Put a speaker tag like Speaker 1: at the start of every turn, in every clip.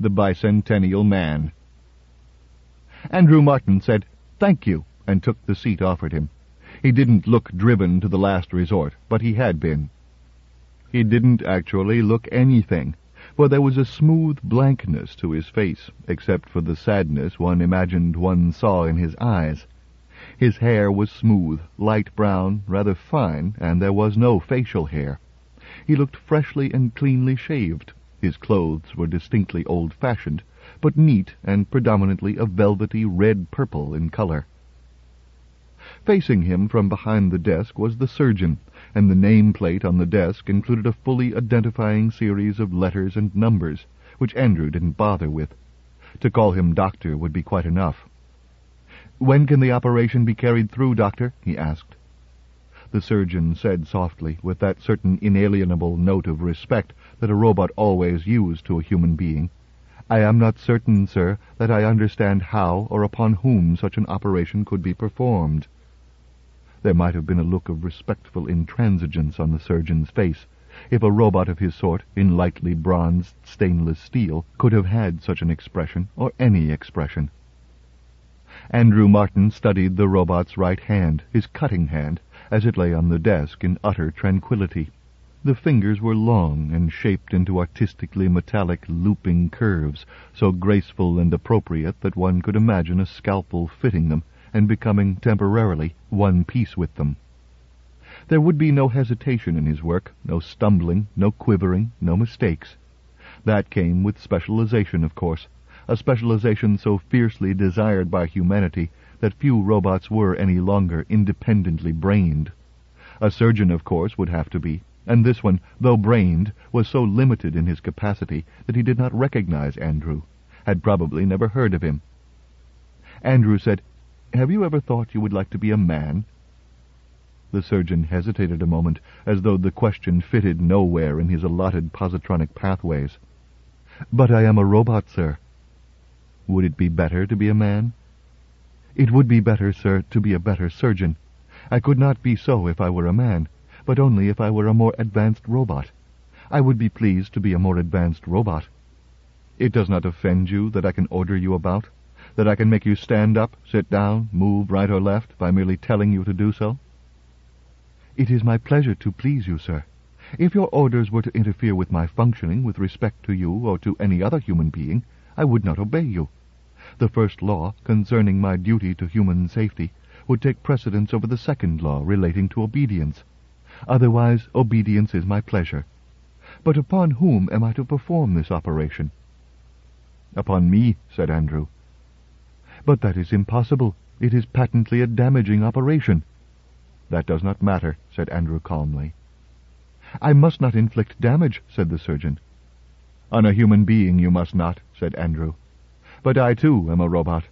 Speaker 1: the Bicentennial Man. Andrew Martin said, "Thank you," and took the seat offered him. He didn't look driven to the last resort, but he had been. He didn't actually look anything, for there was a smooth blankness to his face, except for the sadness one imagined one saw in his eyes. His hair was smooth, light brown, rather fine, and there was no facial hair. He looked freshly and cleanly shaved. His clothes were distinctly old-fashioned, but neat and predominantly a velvety red-purple in color. Facing him from behind the desk was the surgeon, and the nameplate on the desk included a fully identifying series of letters and numbers, which Andrew didn't bother with. To call him doctor would be quite enough. "When can the operation be carried through, doctor?" he asked. The surgeon said softly, with that certain inalienable note of respect that a robot always used to a human being, "I am not certain, sir, that I understand how or upon whom such an operation could be performed." There might have been a look of respectful intransigence on the surgeon's face, if a robot of his sort, in lightly bronzed stainless steel, could have had such an expression, or any expression. Andrew Martin studied the robot's right hand, his cutting hand, as it lay on the desk in utter tranquillity. The fingers were long and shaped into artistically metallic looping curves, so graceful and appropriate that one could imagine a scalpel fitting them and becoming temporarily one piece with them. There would be no hesitation in his work, no stumbling, no quivering, no mistakes. That came with specialization, of course, a specialization so fiercely desired by humanity that few robots were any longer independently brained. A surgeon, of course, would have to be, and this one, though brained, was so limited in his capacity that he did not recognize Andrew, had probably never heard of him. Andrew said, "Have you ever thought you would like to be a man?" The surgeon hesitated a moment, as though the question fitted nowhere in his allotted positronic pathways. "But I am a robot, sir." "Would it be better to be a man?" "It would be better, sir, to be a better surgeon. I could not be so if I were a man, but only if I were a more advanced robot. I would be pleased to be a more advanced robot." "It does not offend you that I can order you about? That I can make you stand up, sit down, move right or left, by merely telling you to do so?" "It is my pleasure to please you, sir. If your orders were to interfere with my functioning with respect to you or to any other human being, I would not obey you. The first law, concerning my duty to human safety, would take precedence over the second law relating to obedience. Otherwise, obedience is my pleasure. But upon whom am I to perform this operation?" "Upon me," said Andrew. "But that is impossible. It is patently a damaging operation." "That does not matter," said Andrew calmly. "I must not inflict damage," said the surgeon. "On a human being you must not," said Andrew. "But I, too, am a robot."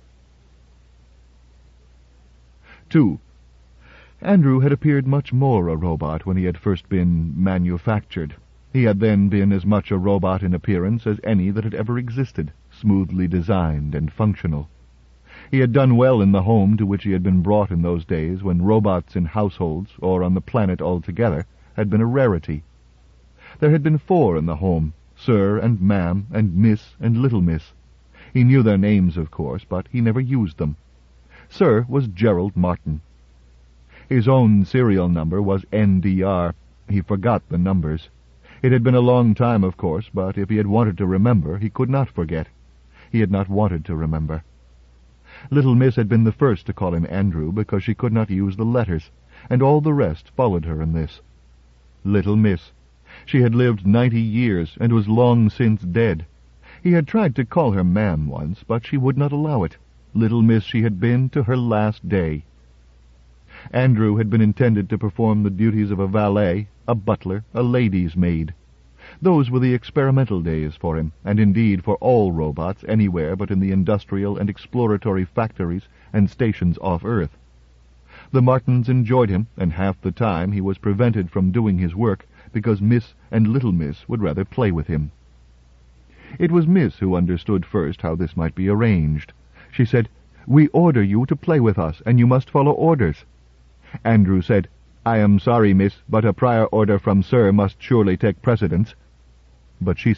Speaker 1: 2. Andrew had appeared much more a robot when he had first been manufactured. He had then been as much a robot in appearance as any that had ever existed, smoothly designed and functional. He had done well in the home to which he had been brought in those days when robots in households, or on the planet altogether, had been a rarity. There had been 4 in the home, Sir and Ma'am and Miss and Little Miss. He knew their names, of course, but he never used them. Sir was Gerald Martin. His own serial number was NDR. He forgot the numbers. It had been a long time, of course, but if he had wanted to remember, he could not forget. He had not wanted to remember. Little Miss had been the first to call him Andrew because she could not use the letters, and all the rest followed her in this. Little Miss. She had lived 90 years and was long since dead. He had tried to call her Ma'am once, but she would not allow it. Little Miss she had been to her last day. Andrew had been intended to perform the duties of a valet, a butler, a lady's maid. Those were the experimental days for him, and indeed for all robots anywhere but in the industrial and exploratory factories and stations off Earth. The Martins enjoyed him, and half the time he was prevented from doing his work because Miss and Little Miss would rather play with him. It was Miss who understood first how this might be arranged. She said, "We order you to play with us, and you must follow orders." Andrew said, "I am sorry, Miss, but a prior order from Sir must surely take precedence." But she said,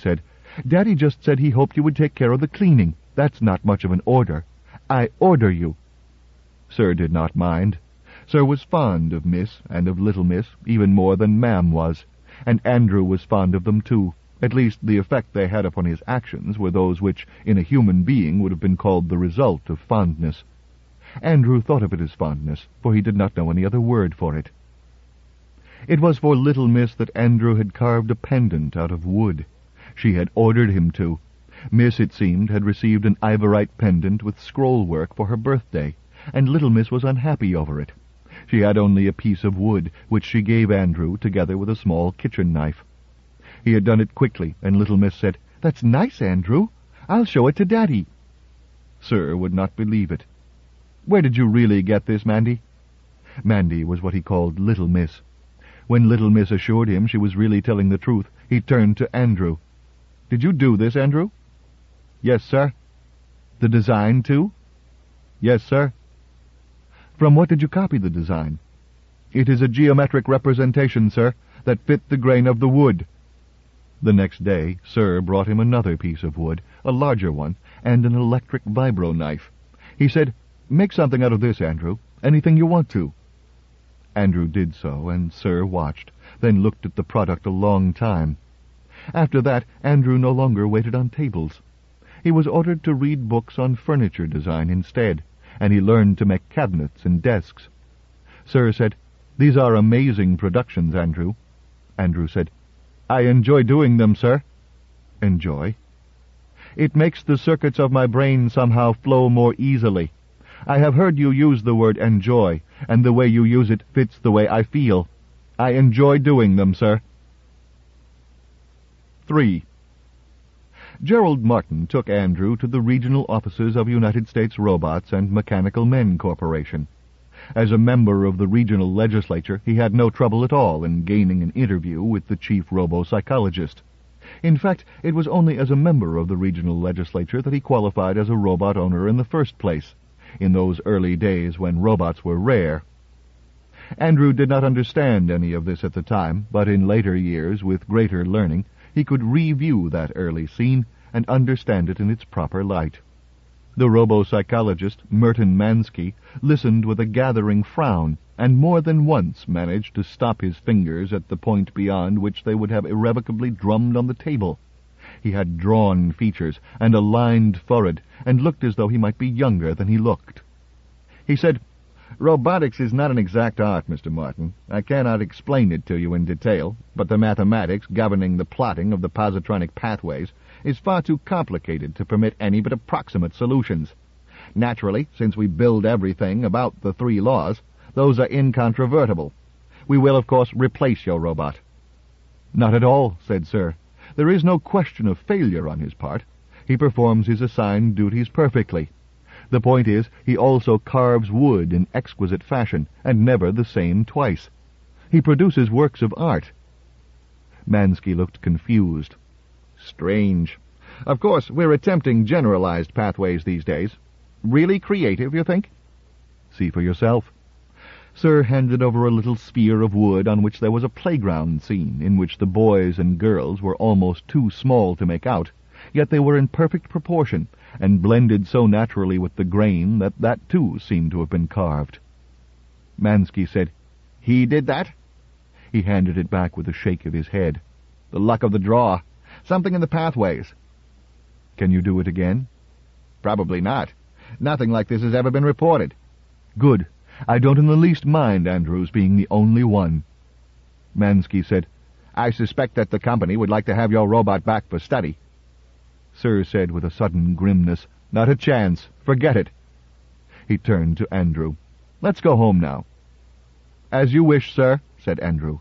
Speaker 1: Daddy just said he hoped you would take care of the cleaning. That's not much of an order. I order you." Sir did not mind. Sir was fond of Miss and of Little Miss, even more than Ma'am was, and Andrew was fond of them too. At least the effect they had upon his actions were those which, in a human being, would have been called the result of fondness. Andrew thought of it as fondness, for he did not know any other word for it. It was for Little Miss that Andrew had carved a pendant out of wood. She had ordered him to. Miss, it seemed, had received an ivorite pendant with scroll-work for her birthday, and Little Miss was unhappy over it. She had only a piece of wood, which she gave Andrew, together with a small kitchen knife. He had done it quickly, and Little Miss said, "That's nice, Andrew. I'll show it to Daddy." Sir would not believe it. "Where did you really get this, Mandy?" Mandy was what he called Little Miss. When Little Miss assured him she was really telling the truth, he turned to Andrew. "Did you do this, Andrew?" "Yes, sir." "The design, too?" "Yes, sir." "From what did you copy the design?" "It is a geometric representation, sir, that fit the grain of the wood." The next day, Sir brought him another piece of wood, a larger one, and an electric vibro knife. He said, "Make something out of this, Andrew. Anything you want to." Andrew did so, and Sir watched, then looked at the product a long time. After that, Andrew no longer waited on tables. He was ordered to read books on furniture design instead, and he learned to make cabinets and desks. Sir said, "These are amazing productions, Andrew." Andrew said, "I enjoy doing them, sir." "Enjoy?" "It makes the circuits of my brain somehow flow more easily. I have heard you use the word enjoy, and the way you use it fits the way I feel. I enjoy doing them, sir." 3. Gerald Martin took Andrew to the regional offices of United States Robots and Mechanical Men Corporation. As a member of the regional legislature, he had no trouble at all in gaining an interview with the chief robo-psychologist. In fact, it was only as a member of the regional legislature that he qualified as a robot owner in the first place, in those early days when robots were rare. Andrew did not understand any of this at the time, but in later years, with greater learning, he could review that early scene and understand it in its proper light. The robo-psychologist, Merton Mansky, listened with a gathering frown, and more than once managed to stop his fingers at the point beyond which they would have irrevocably drummed on the table. He had drawn features and a lined forehead, and looked as though he might be younger than he looked. He said, "Robotics is not an exact art, Mr. Martin. I cannot explain it to you in detail, but the mathematics governing the plotting of the positronic pathways is far too complicated to permit any but approximate solutions. Naturally, since we build everything about the 3 laws, those are incontrovertible. We will, of course, replace your robot." "Not at all," said Sir. "There is no question of failure on his part. He performs his assigned duties perfectly. The point is, he also carves wood in exquisite fashion, and never the same twice. He produces works of art." Mansky looked confused. "Strange. Of course, we're attempting generalized pathways these days. Really creative, you think?" "See for yourself." Sir handed over a little sphere of wood on which there was a playground scene, in which the boys and girls were almost too small to make out, yet they were in perfect proportion, and blended so naturally with the grain that too seemed to have been carved. Mansky said, "He did that?" He handed it back with a shake of his head. "The luck of the draw. Something in the pathways." "Can you do it again?" "Probably not. Nothing like this has ever been reported." "Good. I don't in the least mind Andrews being the only one." Mansky said, "I suspect that the company would like to have your robot back for study." Sir said with a sudden grimness, "Not a chance. Forget it." He turned to Andrew. "Let's go home now." "As you wish, sir," said Andrew.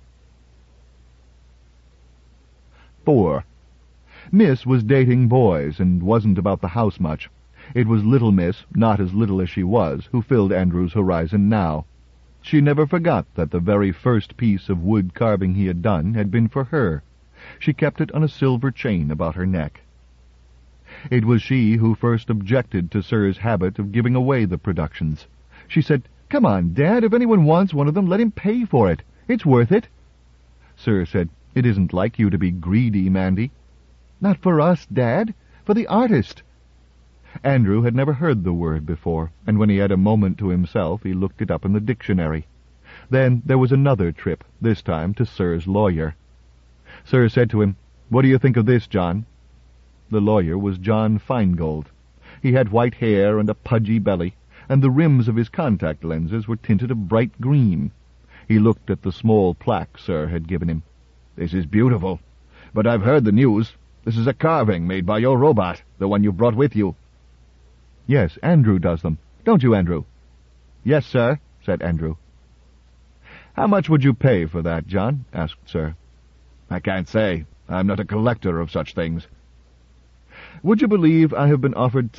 Speaker 1: 4. Miss was dating boys and wasn't about the house much. It was Little Miss, not as little as she was, who filled Andrew's horizon now. She never forgot that the very first piece of wood carving he had done had been for her. She kept it on a silver chain about her neck. It was she who first objected to Sir's habit of giving away the productions. She said, "Come on, Dad, if anyone wants one of them, let him pay for it. It's worth it." Sir said, "It isn't like you to be greedy, Mandy." Not for us, Dad. For the artist. Andrew had never heard the word before, and when he had a moment to himself he looked it up in the dictionary. Then there was another trip, this time to Sir's lawyer. Sir said to him, "What do you think of this, John?" The lawyer was John Feingold. He had white hair and a pudgy belly, and the rims of his contact lenses were tinted a bright green. He looked at the small plaque Sir had given him.
Speaker 2: "This is beautiful, but I've heard the news. This is a carving made by your robot, the one you brought with you."
Speaker 1: "Yes, Andrew does them. Don't you, Andrew?"
Speaker 2: "Yes, sir," said Andrew.
Speaker 1: "How much would you pay for that, John?" asked Sir.
Speaker 2: "I can't say. I'm not a collector of such things."
Speaker 1: "Would you believe I have been offered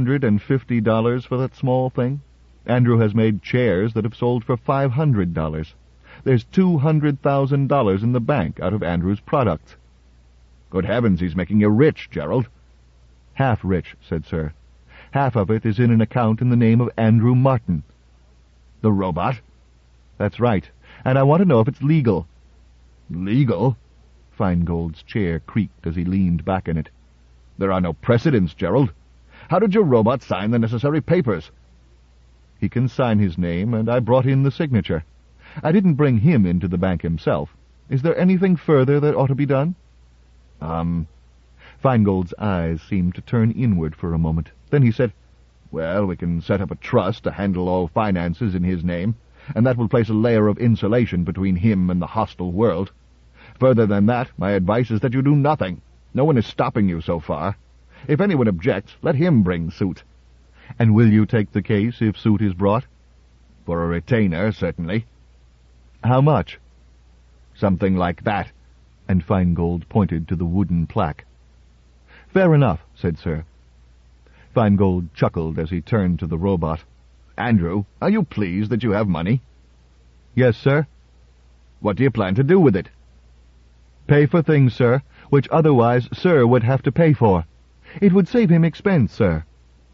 Speaker 1: $250 for that small thing? Andrew has made chairs that have sold for $500. There's $200,000 in the bank out of Andrew's products."
Speaker 2: "Good heavens, he's making you rich, Gerald."
Speaker 1: "Half rich," said Sir. "Half of it is in an account in the name of Andrew Martin."
Speaker 2: "The robot?"
Speaker 1: "That's right, and I want to know if it's legal."
Speaker 2: "Legal?"
Speaker 1: Feingold's chair creaked as he leaned back in it.
Speaker 2: "There are no precedents, Gerald. How did your robot sign the necessary papers?"
Speaker 1: "He can sign his name, and I brought in the signature. I didn't bring him into the bank himself. Is there anything further that ought to be done?" Feingold's eyes seemed to turn inward for a moment. Then he said,
Speaker 2: "Well, we can set up a trust to handle all finances in his name, and that will place a layer of insulation between him and the hostile world. Further than that, my advice is that you do nothing. No one is stopping you so far. If anyone objects, let him bring suit."
Speaker 1: "And will you take the case if suit is brought?"
Speaker 2: "For a retainer, certainly."
Speaker 1: "How much?"
Speaker 2: "Something like that."
Speaker 1: And Feingold pointed to the wooden plaque. "Fair enough," said Sir. Feingold chuckled as he turned to the robot.
Speaker 2: "Andrew, are you pleased that you have money?"
Speaker 1: "Yes, sir."
Speaker 2: "What do you plan to do with it?"
Speaker 1: "Pay for things, sir, which otherwise Sir would have to pay for. It would save him expense, sir."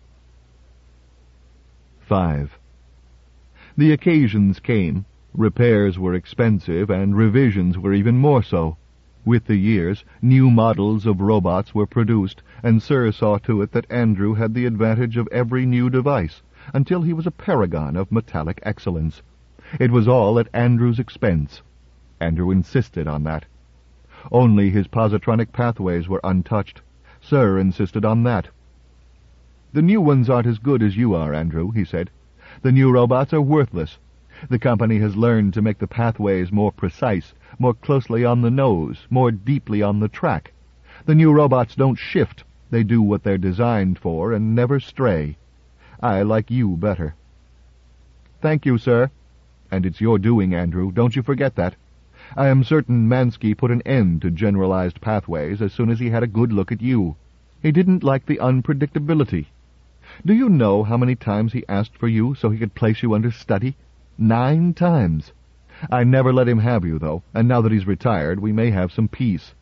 Speaker 1: 5. The occasions came. Repairs were expensive, and revisions were even more so. With the years, new models of robots were produced, and Sir saw to it that Andrew had the advantage of every new device, until he was a paragon of metallic excellence. It was all at Andrew's expense. Andrew insisted on that. Only his positronic pathways were untouched. Sir insisted on that. "The new ones aren't as good as you are, Andrew," he said. "The new robots are worthless. The company has learned to make the pathways more precise, more closely on the nose, more deeply on the track. The new robots don't shift. They do what they're designed for and never stray. I like you better." "Thank you, sir. And it's your doing, Andrew. Don't you forget that. I am certain Mansky put an end to generalized pathways as soon as he had a good look at you. He didn't like the unpredictability. Do you know how many times he asked for you so he could place you under study? 9 times. I never let him have you, though, and now that he's retired, we may have some peace."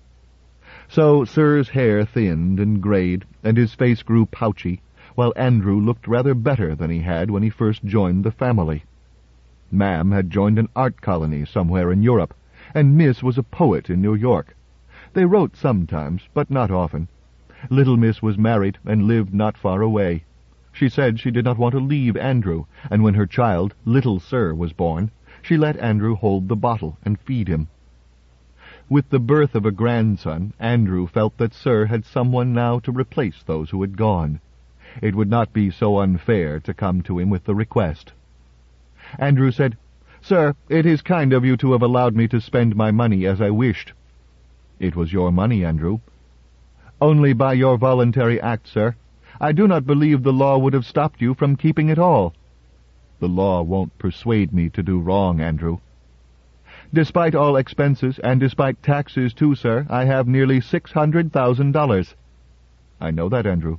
Speaker 1: So Sir's hair thinned and grayed, and his face grew pouchy, while Andrew looked rather better than he had when he first joined the family. Ma'am had joined an art colony somewhere in Europe, and Miss was a poet in New York. They wrote sometimes, but not often. Little Miss was married and lived not far away. She said she did not want to leave Andrew, and when her child, Little Sir, was born, she let Andrew hold the bottle and feed him. With the birth of a grandson, Andrew felt that Sir had someone now to replace those who had gone. It would not be so unfair to come to him with the request. Andrew said, "Sir, it is kind of you to have allowed me to spend my money as I wished." "It was your money, Andrew." "Only by your voluntary act, sir. I do not believe the law would have stopped you from keeping it all." "The law won't persuade me to do wrong, Andrew." "Despite all expenses, and despite taxes too, sir, I have nearly $600,000. "I know that, Andrew."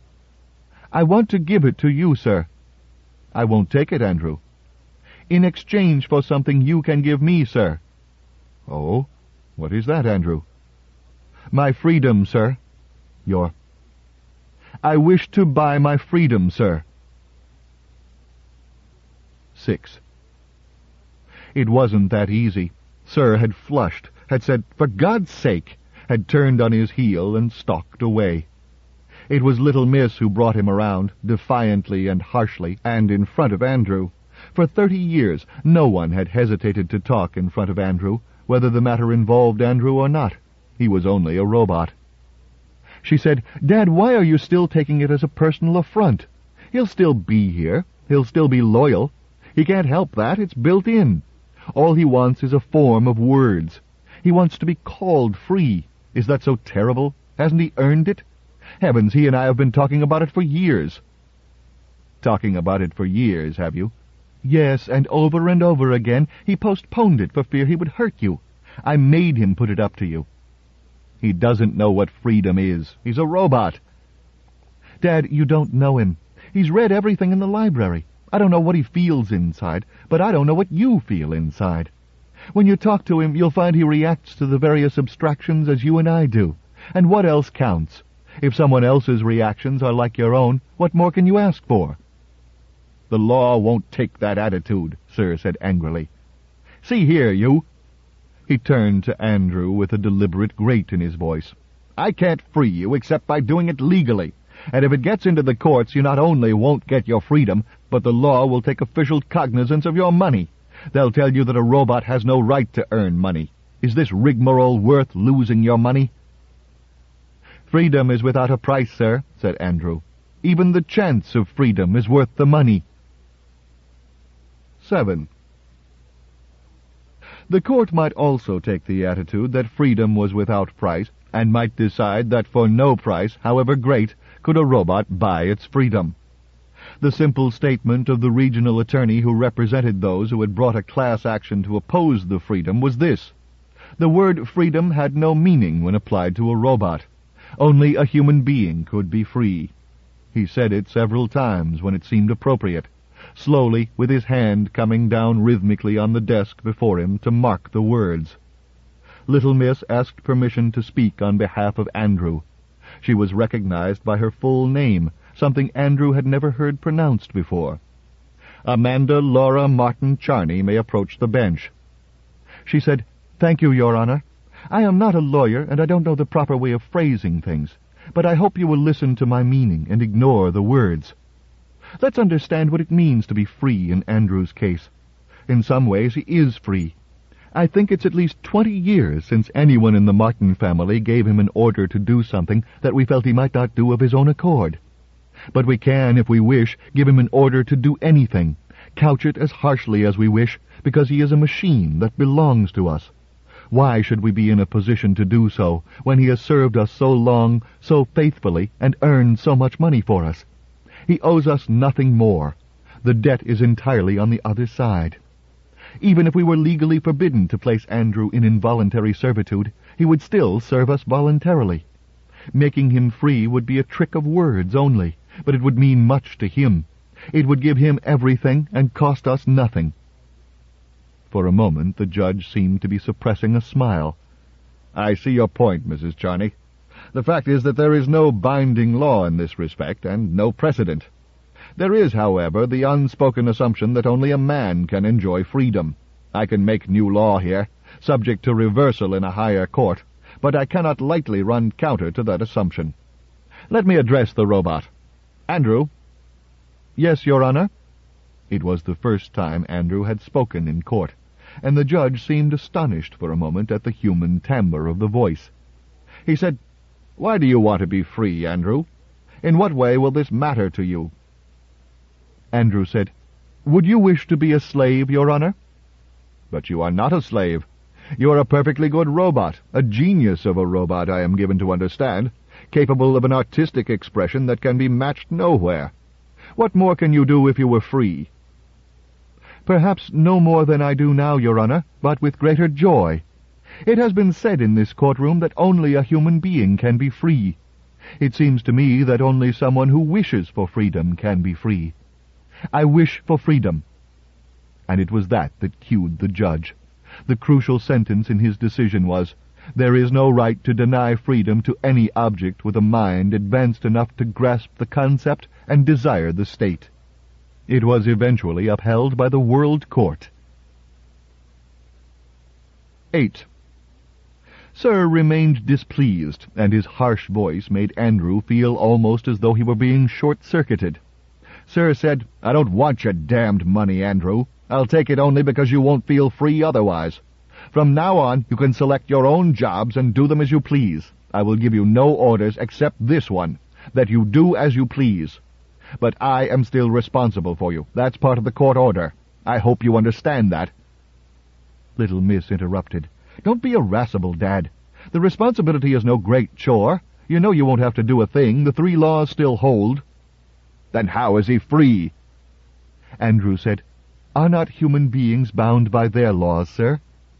Speaker 1: "I want to give it to you, sir." "I won't take it, Andrew." "In exchange for something you can give me, sir." "Oh? What is that, Andrew?" "My freedom, sir." "Your—" "I wish to buy my freedom, sir." 6. It wasn't that easy. Sir had flushed, had said, "For God's sake," had turned on his heel and stalked away. It was Little Miss who brought him around, defiantly and harshly, and in front of Andrew. For 30 years no one had hesitated to talk in front of Andrew, whether the matter involved Andrew or not. He was only a robot. She said, "Dad, why are you still taking it as a personal affront? He'll still be here. He'll still be loyal. He can't help that. It's built in. All he wants is a form of words. He wants to be called free. Is that so terrible? Hasn't he earned it? Heavens, he and I have been talking about it for years." "Talking about it for years, have you?" "Yes, and over again. He postponed it for fear he would hurt you. I made him put it up to you." "He doesn't know what freedom is. He's a robot." "Dad, you don't know him. He's read everything in the library. I don't know what he feels inside, but I don't know what you feel inside. When you talk to him, you'll find he reacts to the various abstractions as you and I do. And what else counts? If someone else's reactions are like your own, what more can you ask for?" "The law won't take that attitude," Sir said angrily. "See here, you." He turned to Andrew with a deliberate grate in his voice. "I can't free you except by doing it legally. And if it gets into the courts, you not only won't get your freedom, but the law will take official cognizance of your money. They'll tell you that a robot has no right to earn money. Is this rigmarole worth losing your money?" "Freedom is without a price, sir," said Andrew. "Even the chance of freedom is worth the money." 7. The court might also take the attitude that freedom was without price, and might decide that for no price, however great, could a robot buy its freedom. The simple statement of the regional attorney who represented those who had brought a class action to oppose the freedom was this: the word freedom had no meaning when applied to a robot. Only a human being could be free. He said it several times when it seemed appropriate, slowly, with his hand coming down rhythmically on the desk before him to mark the words. Little Miss asked permission to speak on behalf of Andrew. She was recognized by her full name, something Andrew had never heard pronounced before. "Amanda Laura Martin Charney may approach the bench." She said, "Thank you, Your Honor. I am not a lawyer, and I don't know the proper way of phrasing things, but I hope you will listen to my meaning and ignore the words. Let's understand what it means to be free in Andrew's case. In some ways he is free. I think it's at least 20 years since anyone in the Martin family gave him an order to do something that we felt he might not do of his own accord. But we can, if we wish, give him an order to do anything, couch it as harshly as we wish, because he is a machine that belongs to us. Why should we be in a position to do so, when he has served us so long, so faithfully, and earned so much money for us? He owes us nothing more. The debt is entirely on the other side. Even if we were legally forbidden to place Andrew in involuntary servitude, he would still serve us voluntarily. Making him free would be a trick of words only, but it would mean much to him. It would give him everything and cost us nothing." For a moment the judge seemed to be suppressing a smile. "I see your point, Mrs. Charney. The fact is that there is no binding law in this respect, and no precedent. There is, however, the unspoken assumption that only a man can enjoy freedom. I can make new law here, subject to reversal in a higher court, but I cannot lightly run counter to that assumption. Let me address the robot. Andrew." "Yes, Your Honor." It was the first time Andrew had spoken in court, and the judge seemed astonished for a moment at the human timbre of the voice. He said, "Why do you want to be free, Andrew? In what way will this matter to you?" Andrew said, "Would you wish to be a slave, Your Honor?" "But you are not a slave. You are a perfectly good robot, a genius of a robot, I am given to understand, capable of an artistic expression that can be matched nowhere. What more can you do if you were free?" "Perhaps no more than I do now, Your Honor, but with greater joy. It has been said in this courtroom that only a human being can be free. It seems to me that only someone who wishes for freedom can be free. I wish for freedom." And it was that cued the judge. The crucial sentence in his decision was, "There is no right to deny freedom to any object with a mind advanced enough to grasp the concept and desire the state." It was eventually upheld by the World Court. 8. Sir remained displeased, and his harsh voice made Andrew feel almost as though he were being short-circuited. Sir said, "I don't want your damned money, Andrew. I'll take it only because you won't feel free otherwise. From now on, you can select your own jobs and do them as you please. I will give you no orders except this one, that you do as you please. But I am still responsible for you. That's part of the court order. I hope you understand that." Little Miss interrupted. "Don't be irascible, Dad. The responsibility is no great chore. You know you won't have to do a thing. The 3 laws still hold." "Then how is he free?" Andrew said, "Are not human beings bound by their laws, sir?"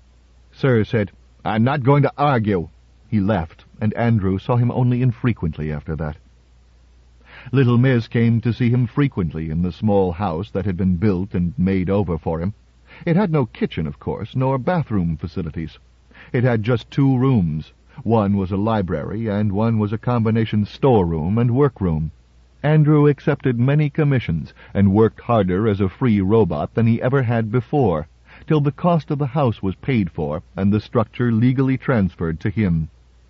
Speaker 1: Sir said, "I'm not going to argue." He left, and Andrew saw him only infrequently after that. Little Miss came to see him frequently in the small house that had been built and made over for him. It had no kitchen, of course, nor bathroom facilities. It had just 2 rooms. One was a library, and one was a combination storeroom and workroom. Andrew accepted many commissions, and worked harder as a free robot than he ever had before, till the cost of the house was paid for, and the structure legally transferred to him.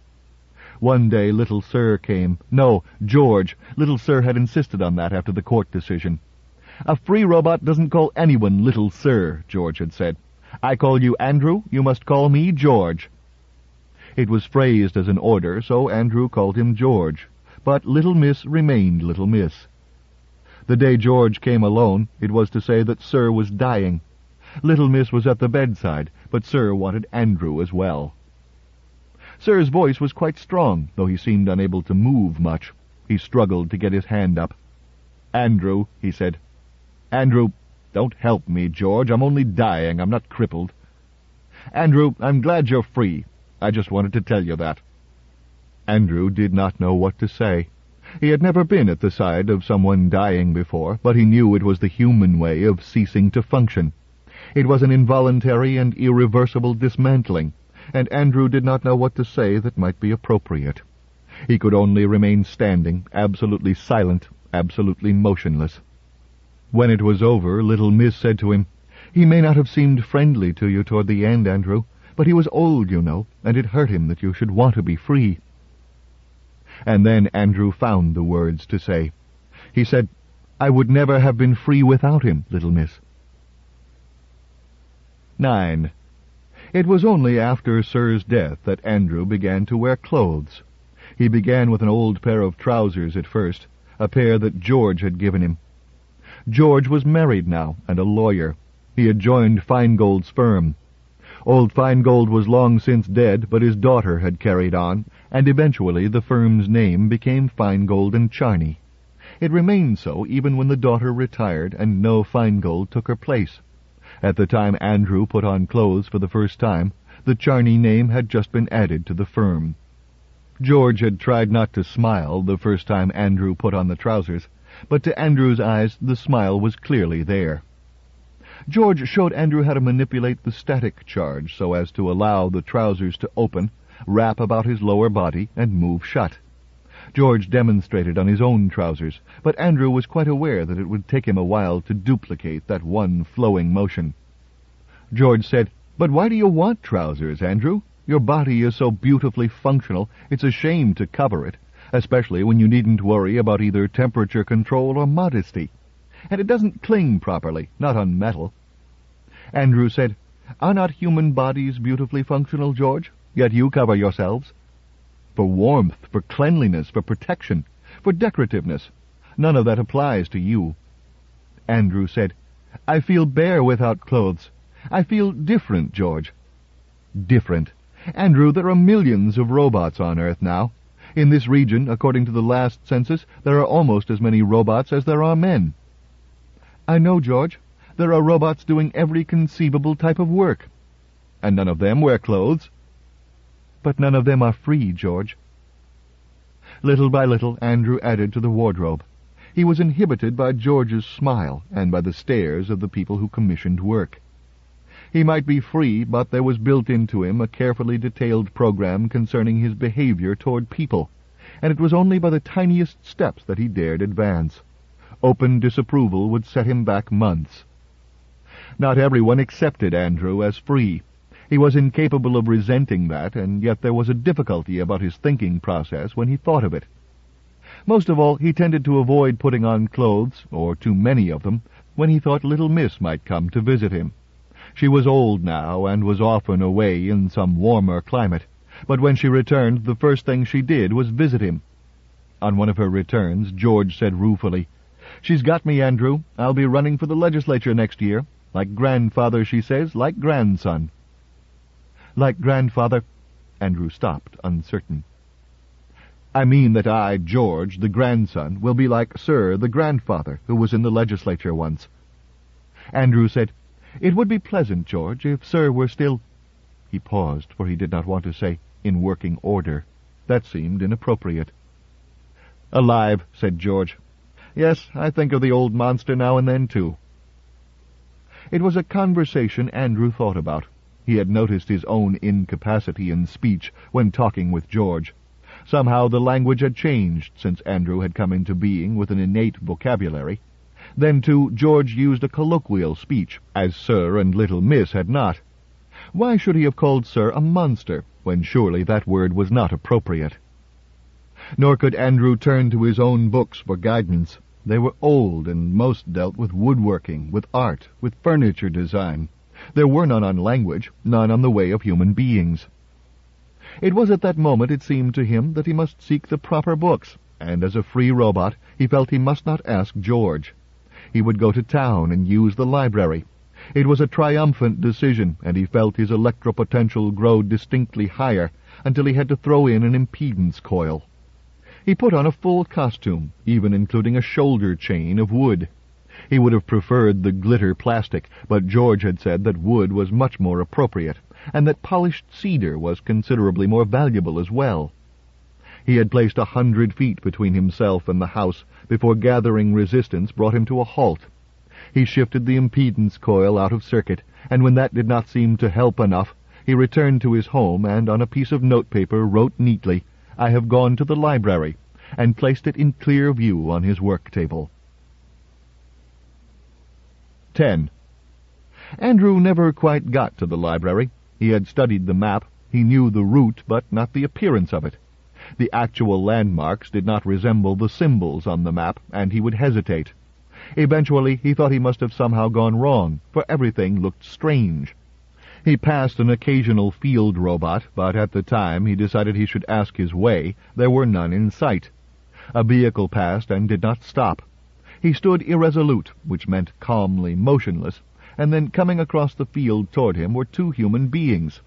Speaker 1: One day Little Sir came. No, George. Little Sir had insisted on that after the court decision. "A free robot doesn't call anyone Little Sir," George had said. "I call you Andrew, you must call me George." It was phrased as an order, so Andrew called him George. But Little Miss remained Little Miss. The day George came alone, it was to say that Sir was dying. Little Miss was at the bedside, but Sir wanted Andrew as well. Sir's voice was quite strong, though he seemed unable to move much. He struggled to get his hand up. "Andrew," he said. "Andrew, don't help me, George. I'm only dying. I'm not crippled. Andrew, I'm glad you're free. I just wanted to tell you that." Andrew did not know what to say. He had never been at the side of someone dying before, but he knew it was the human way of ceasing to function. It was an involuntary and irreversible dismantling, and Andrew did not know what to say that might be appropriate. He could only remain standing, absolutely silent, absolutely motionless. When it was over, Little Miss said to him, "He may not have seemed friendly to you toward the end, Andrew, but he was old, you know, and it hurt him that you should want to be free." And then Andrew found the words to say. He said, "I would never have been free without him, Little Miss." 9. It was only after Sir's death that Andrew began to wear clothes. He began with an old pair of trousers at first, a pair that George had given him. George was married now, and a lawyer. He had joined Feingold's firm. Old Feingold was long since dead, but his daughter had carried on, and eventually the firm's name became Feingold & Charney. It remained so even when the daughter retired and no Feingold took her place. At the time Andrew put on clothes for the first time, the Charney name had just been added to the firm. George had tried not to smile the first time Andrew put on the trousers, but to Andrew's eyes the smile was clearly there. George showed Andrew how to manipulate the static charge so as to allow the trousers to open, wrap about his lower body, and move shut. George demonstrated on his own trousers, but Andrew was quite aware that it would take him a while to duplicate that one flowing motion. George said, "But why do you want trousers, Andrew? Your body is so beautifully functional, it's a shame to cover it, especially when you needn't worry about either temperature control or modesty. And it doesn't cling properly, not on metal." Andrew said, "Are not human bodies beautifully functional, George? Yet you cover yourselves. For warmth, for cleanliness, for protection, for decorativeness. None of that applies to you." Andrew said, "I feel bare without clothes. I feel different, George." Different. Andrew, there are millions of robots on Earth now. In this region, according to the last census, there are almost as many robots as there are men. "I know, George. There are robots doing every conceivable type of work." "And none of them wear clothes." "But none of them are free, George." Little by little, Andrew added to the wardrobe. He was inhibited by George's smile and by the stares of the people who commissioned work. He might be free, but there was built into him a carefully detailed program concerning his behavior toward people, and it was only by the tiniest steps that he dared advance. Open disapproval would set him back months. Not everyone accepted Andrew as free. He was incapable of resenting that, and yet there was a difficulty about his thinking process when he thought of it. Most of all, he tended to avoid putting on clothes, or too many of them, when he thought little Miss might come to visit him. She was old now, and was often away in some warmer climate, but when she returned, the first thing she did was visit him. On one of her returns, George said ruefully, "She's got me, Andrew. I'll be running for the legislature next year. Like grandfather, she says, like grandson." "Like grandfather—" Andrew stopped, uncertain. "I mean that I, George, the grandson, will be like Sir, the grandfather, who was in the legislature once." Andrew said, "It would be pleasant, George, if Sir were still—" He paused, for he did not want to say, "in working order." That seemed inappropriate. "Alive," said George. "Yes, I think of the old monster now and then, too." It was a conversation Andrew thought about. He had noticed his own incapacity in speech when talking with George. Somehow the language had changed since Andrew had come into being with an innate vocabulary. Then, too, George used a colloquial speech, as Sir and little Miss had not. Why should he have called Sir a monster, when surely that word was not appropriate? Nor could Andrew turn to his own books for guidance. They were old, and most dealt with woodworking, with art, with furniture design. There were none on language, none on the way of human beings. It was at that moment, it seemed to him, that he must seek the proper books, and as a free robot, he felt he must not ask George. He would go to town and use the library. It was a triumphant decision, and he felt his electropotential grow distinctly higher, until he had to throw in an impedance coil. He put on a full costume, even including a shoulder chain of wood. He would have preferred the glitter plastic, but George had said that wood was much more appropriate, and that polished cedar was considerably more valuable as well. He had placed 100 feet between himself and the house before gathering resistance brought him to a halt. He shifted the impedance coil out of circuit, and when that did not seem to help enough, he returned to his home and on a piece of notepaper wrote neatly, "I have gone to the library," and placed it in clear view on his work table. 10. Andrew never quite got to the library. He had studied the map. He knew the route, but not the appearance of it. The actual landmarks did not resemble the symbols on the map, and he would hesitate. Eventually he thought he must have somehow gone wrong, for everything looked strange. He passed an occasional field robot, but at the time he decided he should ask his way. There were none in sight. A vehicle passed and did not stop. He stood irresolute, which meant calmly motionless, and then coming across the field toward him were 2 human beings.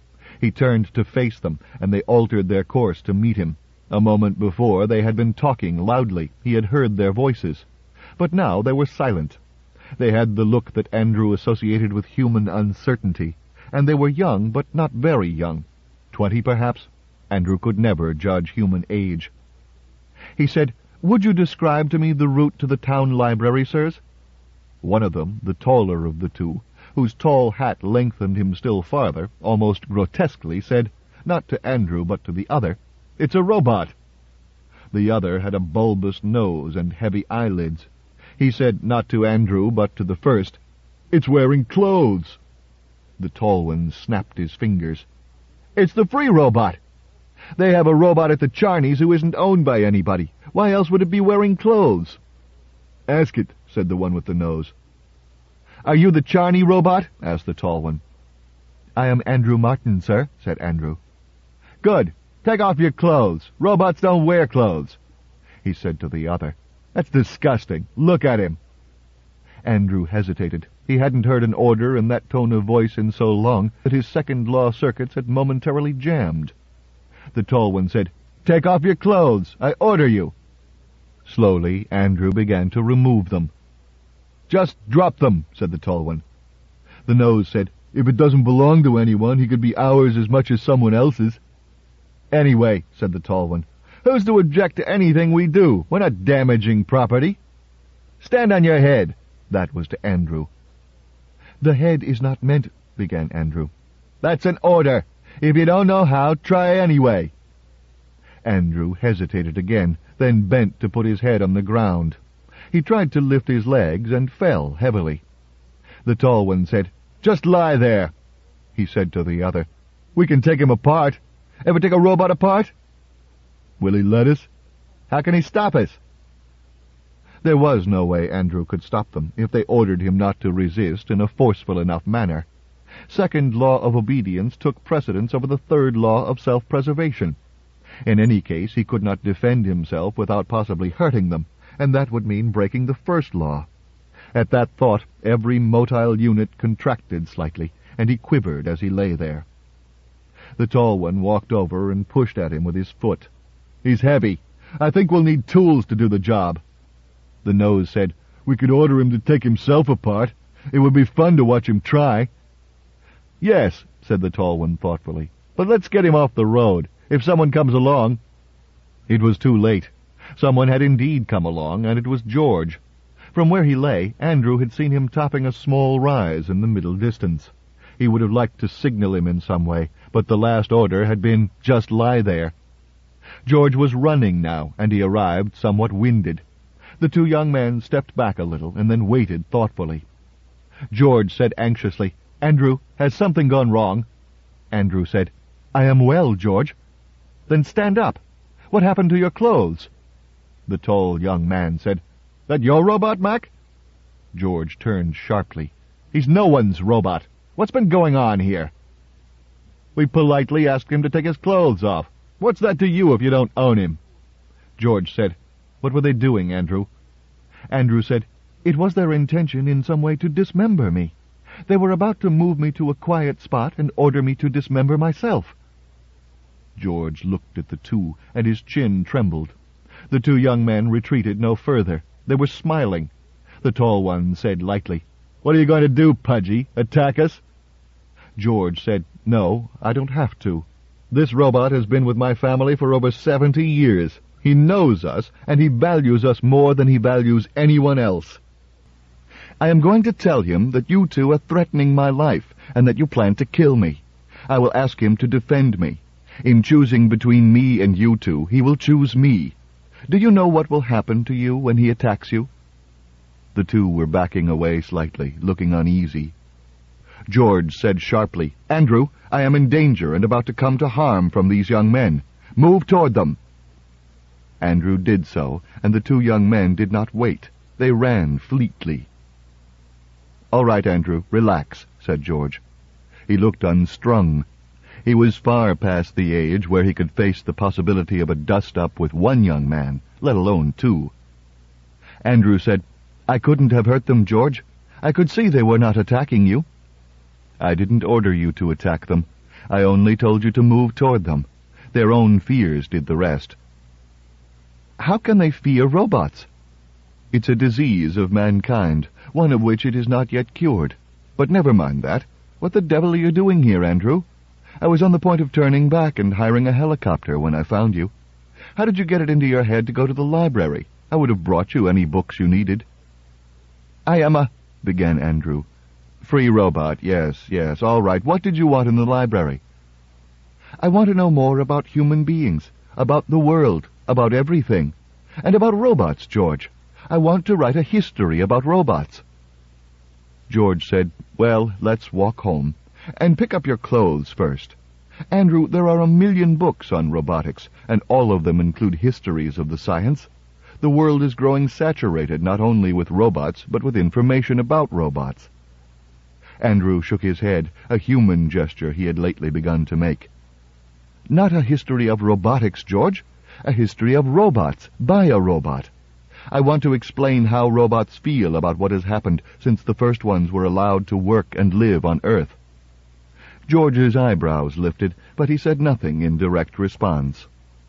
Speaker 1: He turned to face them, and they altered their course to meet him. A moment before they had been talking loudly. He had heard their voices. But now they were silent. They had the look that Andrew associated with human uncertainty, and they were young, but not very young. 20, perhaps? Andrew could never judge human age. He said, "Would you describe to me the route to the town library, sirs?" One of them, the taller of the 2, whose tall hat lengthened him still farther, almost grotesquely, said, not to Andrew but to the other, "It's a robot." The other had a bulbous nose and heavy eyelids. He said, not to Andrew but to the first, "It's wearing clothes." The tall one snapped his fingers. "It's the free robot. They have a robot at the Charneys who isn't owned by anybody. Why else would it be wearing clothes?" "Ask it," said the one with the nose. "Are you the Charney robot?" asked the tall one. "I am Andrew Martin, sir," said Andrew. "Good. Take off your clothes. Robots don't wear clothes." He said to the other, "That's disgusting. Look at him." Andrew hesitated. He hadn't heard an order in that tone of voice in so long that his second-law circuits had momentarily jammed. The tall one said, "Take off your clothes. I order you." Slowly, Andrew began to remove them. "Just drop them," said the tall one. The nose said, "If it doesn't belong to anyone, he could be ours as much as someone else's." "Anyway," said the tall one, "who's to object to anything we do? We're not damaging property." "Stand on your head." That was to Andrew. "The head is not meant—" began Andrew. "That's an order. If you don't know how, try anyway." Andrew hesitated again, then bent to put his head on the ground. He tried to lift his legs and fell heavily. The tall one said, "Just lie there." he said to the other. "We can take him apart. Ever take a robot apart?" "Will he let us? How can he stop us?" There was no way Andrew could stop them if they ordered him not to resist in a forceful enough manner. Second law of obedience took precedence over the third law of self-preservation. In any case, he could not defend himself without possibly hurting them, and that would mean breaking the first law. At that thought, every motile unit contracted slightly, and he quivered as he lay there. The tall one walked over and pushed at him with his foot. "He's heavy. I think we'll need tools to do the job." The nose said, "We could order him to take himself apart. It would be fun to watch him try." "Yes," said the tall one thoughtfully, "but let's get him off the road. If someone comes along—" It was too late. Someone had indeed come along, and it was George. From where he lay, Andrew had seen him topping a small rise in the middle distance. He would have liked to signal him in some way, but the last order had been, "Just lie there." George was running now, and he arrived somewhat winded. The two young men stepped back a little and then waited thoughtfully. George said anxiously, "Andrew, has something gone wrong?" Andrew said, "I am well, George." "Then stand up. What happened to your clothes?" The tall young man said, "That your robot, Mac?" George turned sharply. "He's no one's robot. What's been going on here?" "We politely asked him to take his clothes off. What's that to you if you don't own him?" George said, "What were they doing, Andrew?" Andrew said, "It was their intention in some way to dismember me. They were about to move me to a quiet spot and order me to dismember myself." George looked at the two, and his chin trembled. The two young men retreated no further. They were smiling. The tall one said lightly, "What are you going to do, Pudgy? Attack us?" George said, "No, I don't have to. This robot has been with my family for over 70 years. He knows us, and he values us more than he values anyone else. I am going to tell him that you two are threatening my life, and that you plan to kill me. I will ask him to defend me. In choosing between me and you two, he will choose me. Do you know what will happen to you when he attacks you?" The two were backing away slightly, looking uneasy. George said sharply, "Andrew, I am in danger and about to come to harm from these young men. Move toward them." Andrew did so, and the two young men did not wait. They ran fleetly. "All right, Andrew, relax," said George. He looked unstrung. He was far past the age where he could face the possibility of a dust-up with one young man, let alone two. Andrew said, "I couldn't have hurt them, George. I could see they were not attacking you." "I didn't order you to attack them. I only told you to move toward them. Their own fears did the rest." "How can they fear robots?" "It's a disease of mankind, one of which it is not yet cured. But never mind that. What the devil are you doing here, Andrew? I was on the point of turning back and hiring a helicopter when I found you. How did you get it into your head to go to the library? I would have brought you any books you needed." "I am a—" began Andrew. "Free robot, yes, all right. What did you want in the library?" "I want to know more about human beings, about the world, about everything. And about robots, George. I want to write a history about robots." George said, "Well, let's walk home. And pick up your clothes first. Andrew, there are 1,000,000 books on robotics, and all of them include histories of the science. The world is growing saturated not only with robots, but with information about robots." Andrew shook his head, a human gesture he had lately begun to make. "Not a history of robotics, George. A history of robots, by a robot. I want to explain how robots feel about what has happened since the first ones were allowed to work and live on Earth." George's eyebrows lifted, but he said nothing in direct response.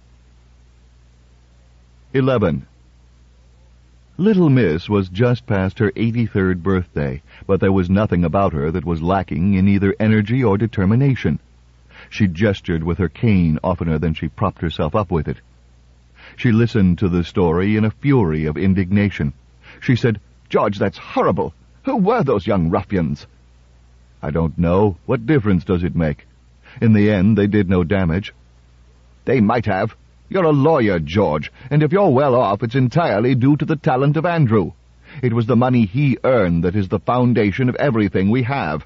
Speaker 1: 11. Little Miss was just past her 83rd birthday, but there was nothing about her that was lacking in either energy or determination. She gestured with her cane oftener than she propped herself up with it. She listened to the story in a fury of indignation. She said, "George, that's horrible. Who were those young ruffians?" "I don't know. What difference does it make? In the end, they did no damage." "They might have. You're a lawyer, George, and if you're well off, it's entirely due to the talent of Andrew. It was the money he earned that is the foundation of everything we have.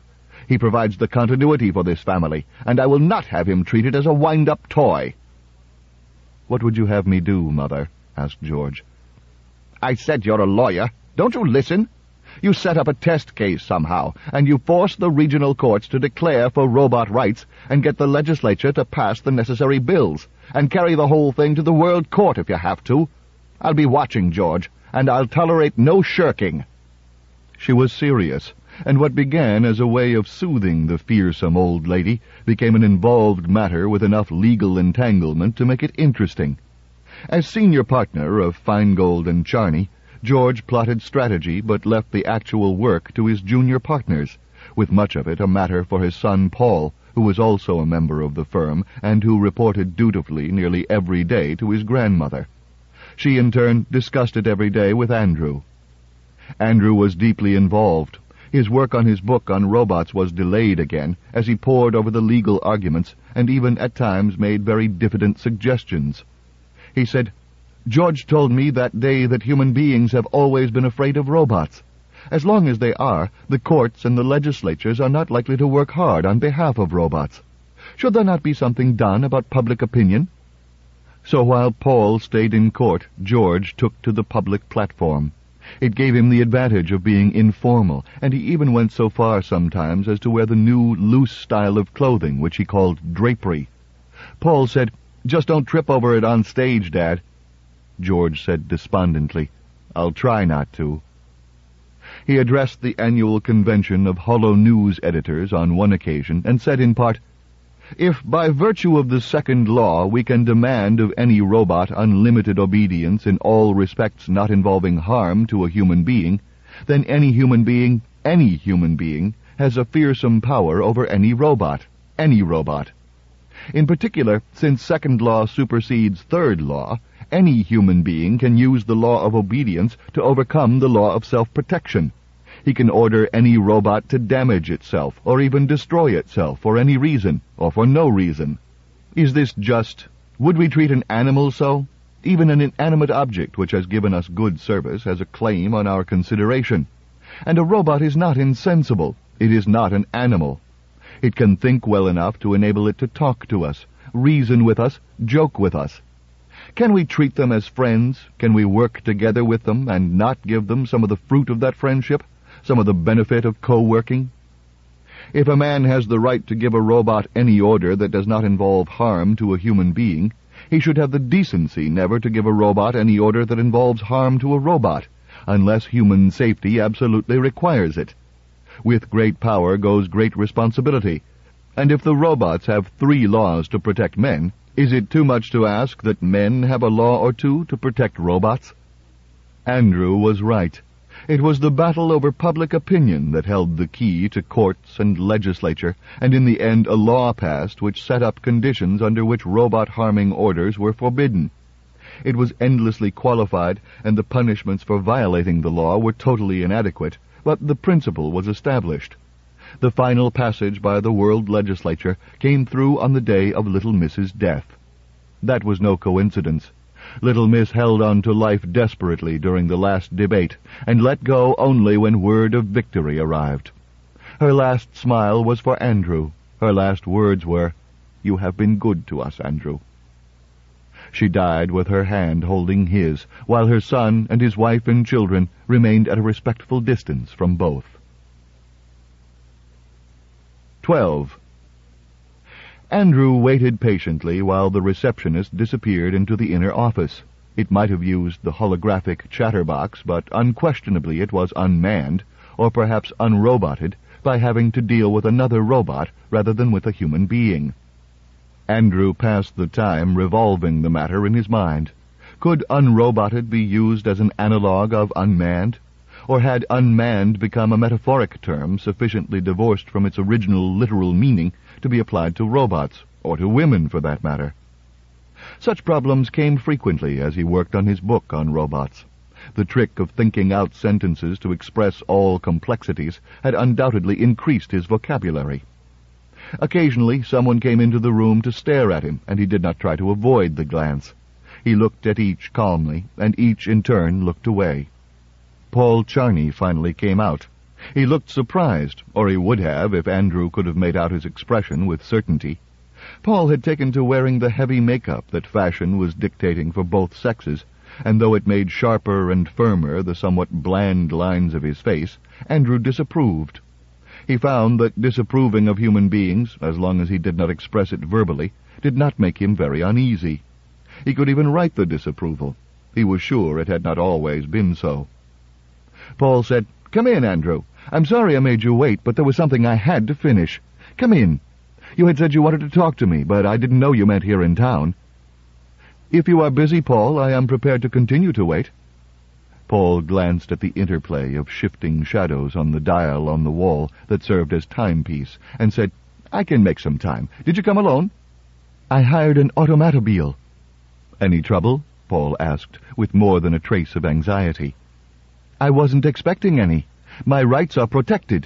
Speaker 2: He provides the continuity for this family, and I will not have him treated as a wind-up toy."
Speaker 1: "What would you have me do, Mother?" asked George.
Speaker 2: "I said you're a lawyer. Don't you listen? You set up a test case somehow, and you force the regional courts to declare for robot rights and get the legislature to pass the necessary bills, and carry the whole thing to the World Court if you have to. I'll be watching, George, and I'll tolerate no shirking."
Speaker 1: She was serious, and what began as a way of soothing the fearsome old lady became an involved matter with enough legal entanglement to make it interesting. As senior partner of Feingold and Charney, George plotted strategy but left the actual work to his junior partners, with much of it a matter for his son Paul, who was also a member of the firm and who reported dutifully nearly every day to his grandmother. She, in turn, discussed it every day with Andrew. Andrew was deeply involved. His work on his book on robots was delayed again, as he pored over the legal arguments and even at times made very diffident suggestions. He said, "George told me that day that human beings have always been afraid of robots. As long as they are, the courts and the legislatures are not likely to work hard on behalf of robots. Should there not be something done about public opinion?" So while Paul stayed in court, George took to the public platform. It gave him the advantage of being informal, and he even went so far sometimes as to wear the new loose style of clothing which he called drapery. Paul said, "Just don't trip over it on stage, Dad." George said despondently, "I'll try not to." He addressed the annual convention of Hollow News editors on one occasion and said in part, "If by virtue of the second law we can demand of any robot unlimited obedience in all respects not involving harm to a human being, then any human being has a fearsome power over any robot. In particular, since second law supersedes third law, any human being can use the law of obedience to overcome the law of self-protection. He can order any robot to damage itself, or even destroy itself, for any reason, or for no reason. Is this just? Would we treat an animal so? Even an inanimate object which has given us good service has a claim on our consideration. And a robot is not insensible. It is not an animal. It can think well enough to enable it to talk to us, reason with us, joke with us. Can we treat them as friends? Can we work together with them and not give them some of the fruit of that friendship, some of the benefit of co-working? If a man has the right to give a robot any order that does not involve harm to a human being, he should have the decency never to give a robot any order that involves harm to a robot, unless human safety absolutely requires it. With great power goes great responsibility, and if the robots have 3 laws to protect men, is it too much to ask that men have a law or 2 to protect robots? Andrew was right. It was the battle over public opinion that held the key to courts and legislature, and in the end a law passed which set up conditions under which robot-harming orders were forbidden. It was endlessly qualified, and the punishments for violating the law were totally inadequate, but the principle was established. The final passage by the World Legislature came through on the day of Little Miss's death. That was no coincidence. Little Miss held on to life desperately during the last debate, and let go only when word of victory arrived. Her last smile was for Andrew. Her last words were, "You have been good to us, Andrew." She died with her hand holding his, while her son and his wife and children remained at a respectful distance from both. 12. Andrew waited patiently while the receptionist disappeared into the inner office. It might have used the holographic chatterbox, but unquestionably it was unmanned, or perhaps unroboted, by having to deal with another robot rather than with a human being. Andrew passed the time revolving the matter in his mind. Could unroboted be used as an analogue of unmanned? Or had unmanned become a metaphoric term sufficiently divorced from its original literal meaning to be applied to robots, or to women for that matter? Such problems came frequently as he worked on his book on robots. The trick of thinking out sentences to express all complexities had undoubtedly increased his vocabulary. Occasionally someone came into the room to stare at him, and he did not try to avoid the glance. He looked at each calmly, and each in turn looked away. Paul Charney finally came out. He looked surprised, or he would have if Andrew could have made out his expression with certainty. Paul had taken to wearing the heavy makeup that fashion was dictating for both sexes, and though it made sharper and firmer the somewhat bland lines of his face, Andrew disapproved. He found that disapproving of human beings, as long as he did not express it verbally, did not make him very uneasy. He could even write the disapproval. He was sure it had not always been so. Paul said, "Come in, Andrew. I'm sorry I made you wait, but there was something I had to finish. Come in. You had said you wanted to talk to me, but I didn't know you meant here in town." "If you are busy, Paul, I am prepared to continue to wait." Paul glanced at the interplay of shifting shadows on the dial on the wall that served as timepiece, and said, "I can make some time. Did you come alone?" "I hired an automobile." "Any trouble?" Paul asked, with more than a trace of anxiety. "I wasn't expecting any. My rights are protected."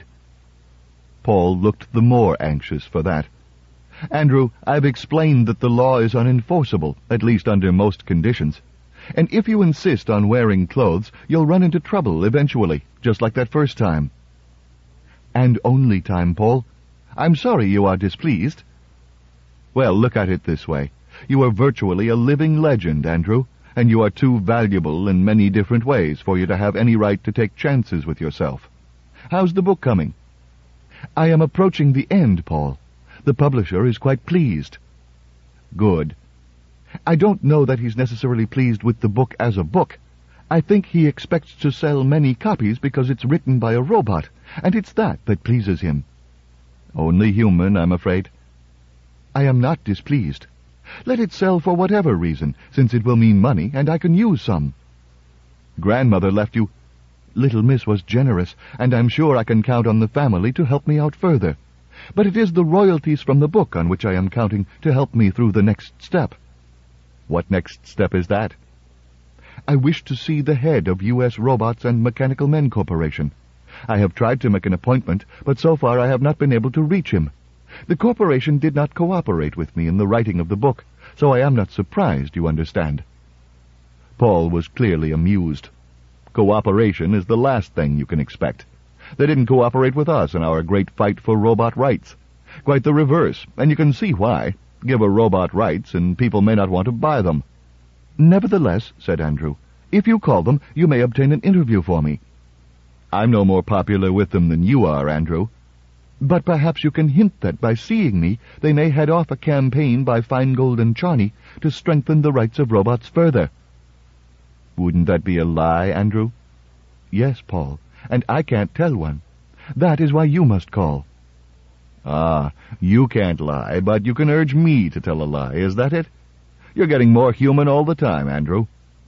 Speaker 1: Paul looked the more anxious for that. "Andrew, I've explained that the law is unenforceable, at least under most conditions. And if you insist on wearing clothes, you'll run into trouble eventually, just like that first time." "And only time, Paul. I'm sorry you are displeased." "Well, look at it this way. You are virtually a living legend, Andrew, and you are too valuable in many different ways for you to have any right to take chances with yourself. How's the book coming?" "I am approaching the end, Paul. The publisher is quite pleased." "Good." "I don't know that he's necessarily pleased with the book as a book. I think he expects to sell many copies because it's written by a robot, and it's that pleases him." "Only human, I'm afraid." "I am not displeased. Let it sell for whatever reason, since it will mean money, and I can use some." "Grandmother left you—" "Little Miss was generous, and I'm sure I can count on the family to help me out further. But it is the royalties from the book on which I am counting to help me through the next step." "What next step is that?" "I wish to see the head of U.S. Robots and Mechanical Men Corporation. I have tried to make an appointment, but so far I have not been able to reach him. The corporation did not cooperate with me in the writing of the book, so I am not surprised, you understand." Paul was clearly amused. Cooperation is the last thing you can expect. They didn't cooperate with us in our great fight for robot rights. Quite the reverse, and you can see why. Give a robot rights, and people may not want to buy them. "Nevertheless," said Andrew, "if you call them, you may obtain an interview for me." "I'm no more popular with them than you are, Andrew." "But perhaps you can hint that by seeing me, they may head off a campaign by Feingold and Charney to strengthen the rights of robots further." "Wouldn't that be a lie, Andrew?" "Yes, Paul, and I can't tell one. That is why you must call." "Ah, you can't lie, but you can urge me to tell a lie, is that it? You're getting more human all the time, Andrew."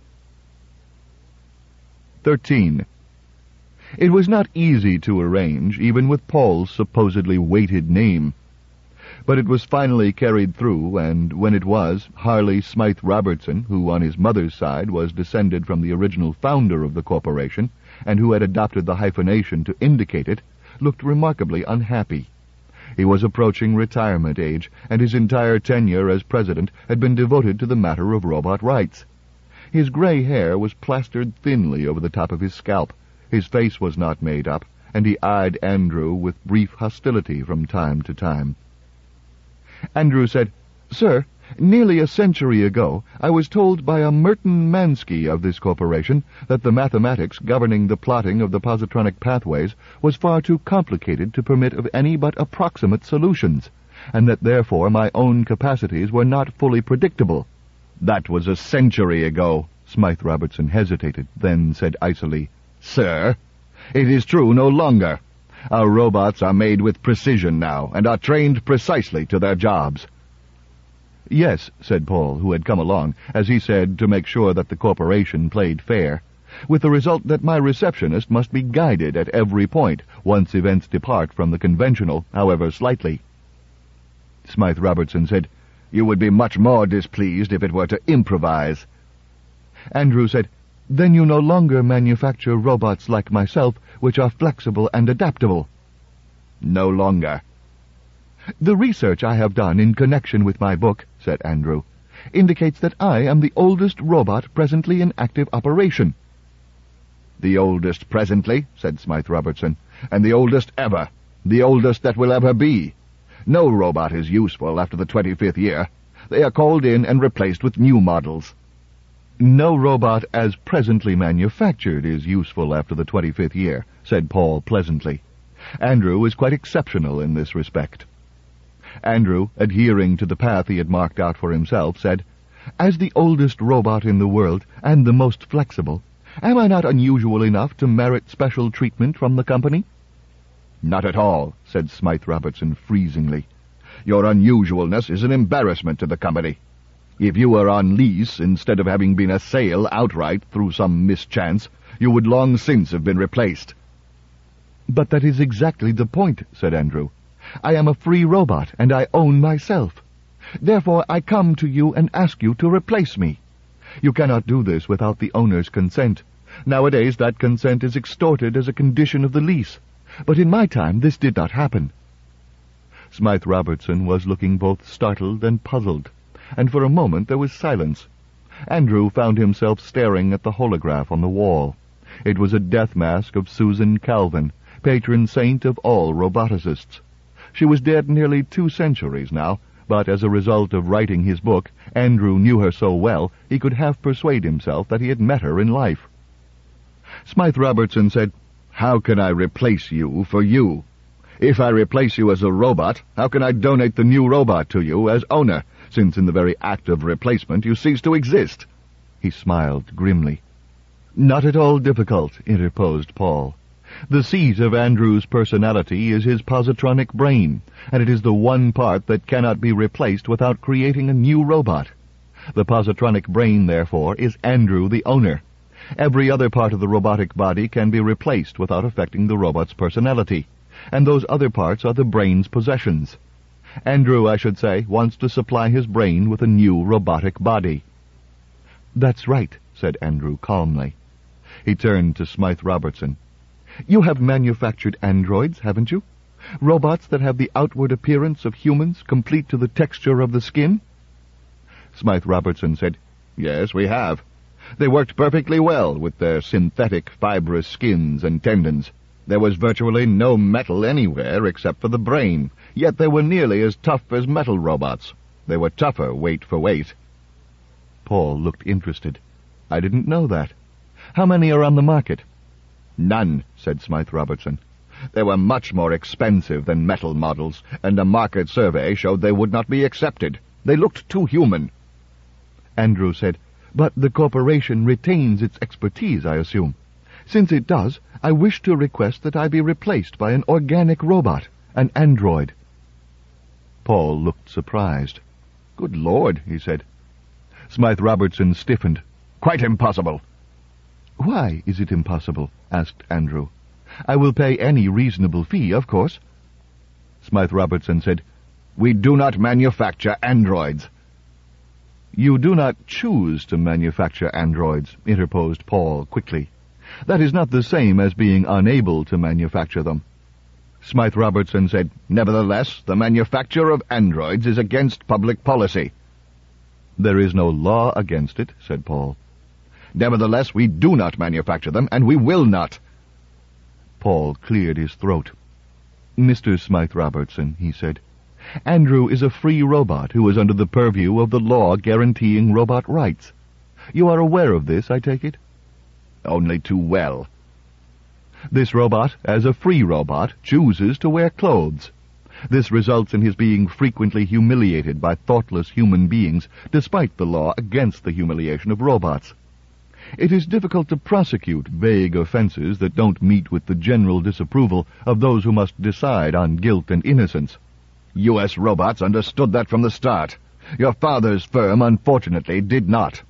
Speaker 1: 13. It was not easy to arrange, even with Paul's supposedly weighted name. But it was finally carried through, and when it was, Harley Smythe Robertson, who on his mother's side was descended from the original founder of the corporation, and who had adopted the hyphenation to indicate it, looked remarkably unhappy. He was approaching retirement age, and his entire tenure as president had been devoted to the matter of robot rights. His gray hair was plastered thinly over the top of his scalp. His face was not made up, and he eyed Andrew with brief hostility from time to time. Andrew said, "Sir, nearly a century ago, I was told by a Merton Mansky of this corporation that the mathematics governing the plotting of the positronic pathways was far too complicated to permit of any but approximate solutions, and that therefore my own capacities were not fully predictable." "That was a century ago." Smythe Robertson hesitated, then said icily, "Sir, it is true no longer. Our robots are made with precision now, and are trained precisely to their jobs." "Yes," said Paul, who had come along, as he said, to make sure that the corporation played fair, "with the result that my receptionist must be guided at every point, once events depart from the conventional, however slightly." Smythe Robertson said, "You would be much more displeased if it were to improvise." Andrew said, "Then you no longer manufacture robots like myself, which are flexible and adaptable." "No longer." "The research I have done in connection with my book," said Andrew, "indicates that I am the oldest robot presently in active operation."
Speaker 2: "The oldest presently," said Smythe Robertson, "and the oldest ever. The oldest that will ever be. No robot is useful after the 25th year. They are called in and replaced with new models."
Speaker 1: "No robot as presently manufactured is useful after the 25th year," said Paul pleasantly. Andrew is quite exceptional in this respect. Andrew, adhering to the path he had marked out for himself, said, "As the oldest robot in the world, and the most flexible, am I not unusual enough to merit special treatment from the company?"
Speaker 2: "Not at all," said Smythe Robertson freezingly. "Your unusualness is an embarrassment to the company. If you were on lease, instead of having been a sale outright through some mischance, you would long since have been replaced."
Speaker 1: "But that is exactly the point," said Andrew. "I am a free robot, and I own myself. Therefore I come to you and ask you to replace me. You cannot do this without the owner's consent. Nowadays that consent is extorted as a condition of the lease. But in my time this did not happen." Smythe Robertson was looking both startled and puzzled, and for a moment there was silence. Andrew found himself staring at the holograph on the wall. It was a death mask of Susan Calvin, patron saint of all roboticists. She was dead nearly 2 centuries now, but as a result of writing his book, Andrew knew her so well he could half persuade himself that he had met her in life.
Speaker 2: Smythe Robertson said, "How can I replace you for you? If I replace you as a robot, how can I donate the new robot to you as owner, since in the very act of replacement you cease to exist?"
Speaker 1: He smiled grimly. "Not at all difficult," interposed Paul. "The seat of Andrew's personality is his positronic brain, and it is the one part that cannot be replaced without creating a new robot. The positronic brain, therefore, is Andrew the owner. Every other part of the robotic body can be replaced without affecting the robot's personality, and those other parts are the brain's possessions. Andrew, I should say, wants to supply his brain with a new robotic body." "That's right," said Andrew calmly. He turned to Smythe Robertson. "You have manufactured androids, haven't you? Robots that have the outward appearance of humans, complete to the texture of the skin?"
Speaker 2: Smythe Robertson said, "Yes, we have. They worked perfectly well with their synthetic fibrous skins and tendons. There was virtually no metal anywhere except for the brain, yet they were nearly as tough as metal robots. They were tougher weight for weight."
Speaker 1: Paul looked interested. "I didn't know that. How many are on the market?"
Speaker 2: "None," said Smythe Robertson. "They were much more expensive than metal models, and a market survey showed they would not be accepted. They looked too human."
Speaker 1: Andrew said, "But the corporation retains its expertise, I assume. Since it does, I wish to request that I be replaced by an organic robot, an android." Paul looked surprised.
Speaker 2: "Good Lord," he said.
Speaker 1: Smythe Robertson stiffened.
Speaker 2: "Quite impossible."
Speaker 1: "Why is it impossible?" asked Andrew. "I will pay any reasonable fee, of course."
Speaker 2: Smythe Robertson said, "We do not manufacture androids."
Speaker 1: "You do not choose to manufacture androids," interposed Paul quickly. "That is not the same as being unable to manufacture them."
Speaker 2: Smythe Robertson said, "Nevertheless, the manufacture of androids is against public policy."
Speaker 1: "There is no law against it," said Paul.
Speaker 2: "Nevertheless, we do not manufacture them, and we will not."
Speaker 1: Paul cleared his throat. "Mr. Smythe Robertson," he said, "Andrew is a free robot who is under the purview of the law guaranteeing robot rights. You are aware of this, I take it?"
Speaker 2: "Only too well."
Speaker 1: "This robot, as a free robot, chooses to wear clothes. This results in his being frequently humiliated by thoughtless human beings, despite the law against the humiliation of robots. It is difficult to prosecute vague offenses that don't meet with the general disapproval of those who must decide on guilt and innocence.
Speaker 2: U.S. robots understood that from the start. Your father's firm, unfortunately, did not."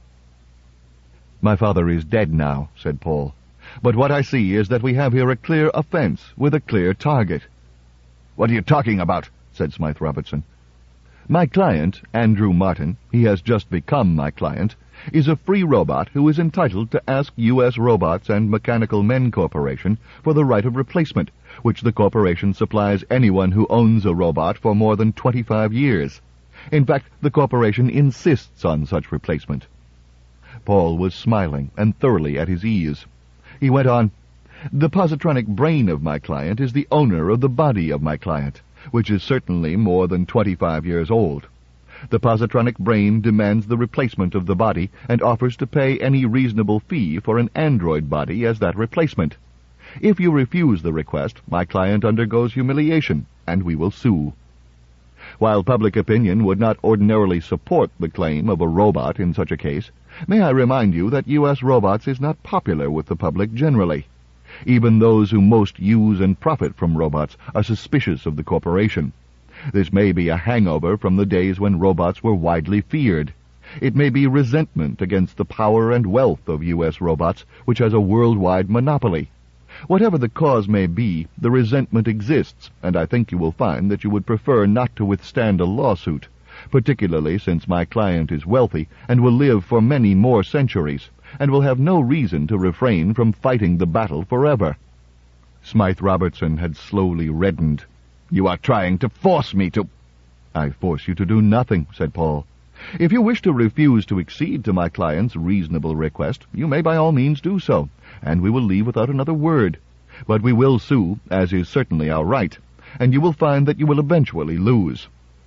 Speaker 1: "My father is dead now," said Paul. "But what I see is that we have here a clear offense with a clear target."
Speaker 2: "What are you talking about?" said Smythe Robertson.
Speaker 1: "My client, Andrew Martin, he has just become my client, is a free robot who is entitled to ask U.S. Robots and Mechanical Men Corporation for the right of replacement, which the corporation supplies anyone who owns a robot for more than 25 years. In fact, the corporation insists on such replacement." Paul was smiling and thoroughly at his ease. He went on, "The positronic brain of my client is the owner of the body of my client, which is certainly more than 25 years old. The positronic brain demands the replacement of the body and offers to pay any reasonable fee for an android body as that replacement. If you refuse the request, my client undergoes humiliation, and we will sue. While public opinion would not ordinarily support the claim of a robot in such a case, may I remind you that U.S. Robots is not popular with the public generally. Even those who most use and profit from robots are suspicious of the corporation. This may be a hangover from the days when robots were widely feared. It may be resentment against the power and wealth of U.S. Robots, which has a worldwide monopoly. Whatever the cause may be, the resentment exists, and I think you will find that you would prefer not to withstand a lawsuit, particularly since my client is wealthy and will live for many more centuries, and will have no reason to refrain from fighting the battle forever." Smythe Robertson had slowly reddened. "You are trying to force me to—" "I force you to do nothing," said Paul. "If you wish to refuse to accede to my client's reasonable request, you may by all means do so, and we will leave without another word. But we will sue, as is certainly our right, and you will find that you will eventually lose."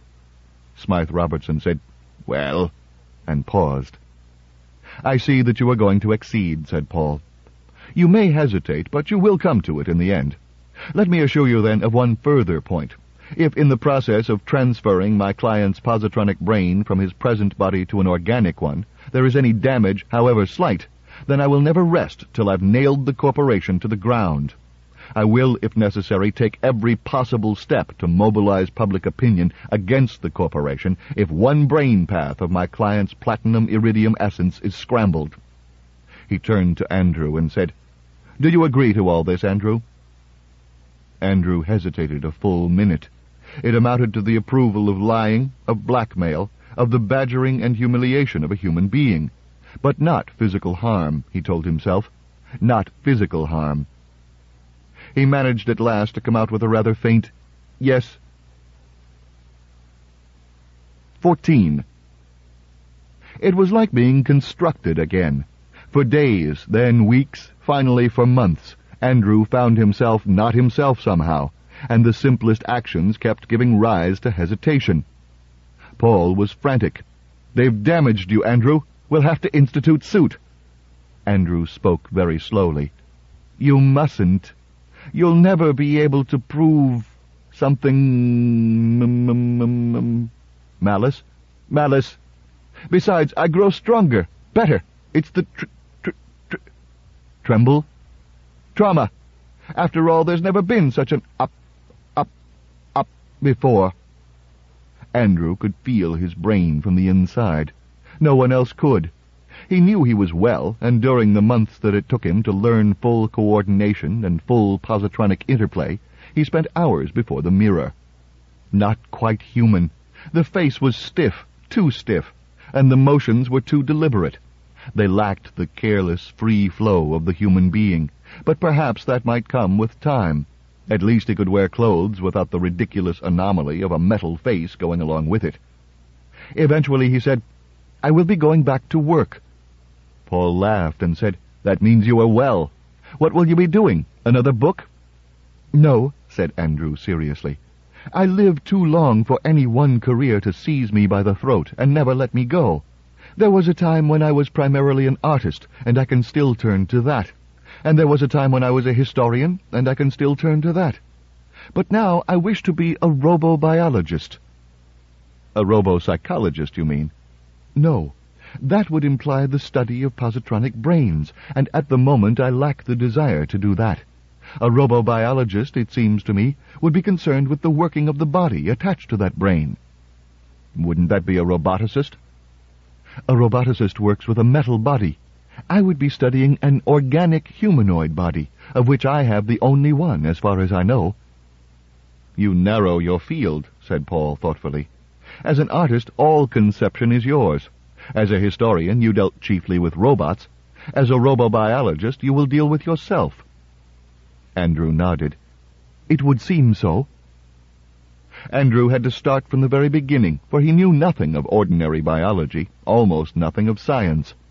Speaker 1: Smythe Robertson said, "Well," and paused. "I see that you are going to accede," said Paul. "You may hesitate, but you will come to it in the end. Let me assure you, then, of one further point. If in the process of transferring my client's positronic brain from his present body to an organic one, there is any damage, however slight, then I will never rest till I've nailed the corporation to the ground. I will, if necessary, take every possible step to mobilize public opinion against the corporation if one brain path of my client's platinum iridium essence is scrambled." He turned to Andrew and said, "Do you agree to all this, Andrew?" Andrew hesitated a full minute. It amounted to the approval of lying, of blackmail, of the badgering and humiliation of a human being. But not physical harm, he told himself. Not physical harm. He managed at last to come out with a rather faint, "Yes." 14. It was like being constructed again. For days, then weeks, finally for months, Andrew found himself not himself somehow, and the simplest actions kept giving rise to hesitation. Paul was frantic. "They've damaged you, Andrew. We'll have to institute suit." Andrew spoke very slowly. "You mustn't. You'll never be able to prove something... Malice? Malice. Besides, I grow stronger, better. It's the tremble? Trauma. After all, there's never been such an up before." Andrew could feel his brain from the inside. No one else could. He knew he was well, and during the months that it took him to learn full coordination and full positronic interplay, he spent hours before the mirror. Not quite human. The face was stiff, too stiff, and the motions were too deliberate. They lacked the careless, free flow of the human being, but perhaps that might come with time. At least he could wear clothes without the ridiculous anomaly of a metal face going along with it. Eventually he said, "I will be going back to work." Paul laughed and said, "That means you are well. What will you be doing? Another book?" "No," said Andrew seriously. "I lived too long for any one career to seize me by the throat and never let me go. There was a time when I was primarily an artist, and I can still turn to that. And there was a time when I was a historian, and I can still turn to that. But now I wish to be a robobiologist." "A robopsychologist, you mean?" "No. That would imply the study of positronic brains, and at the moment I lack the desire to do that. A robobiologist, it seems to me, would be concerned with the working of the body attached to that brain." "Wouldn't that be a roboticist?" "A roboticist works with a metal body. I would be studying an organic humanoid body, of which I have the only one, as far as I know." "You narrow your field," said Paul thoughtfully. "As an artist, all conception is yours. As a historian, you dealt chiefly with robots. As a robobiologist, you will deal with yourself." Andrew nodded. "It would seem so." Andrew had to start from the very beginning, for he knew nothing of ordinary biology, almost nothing of science.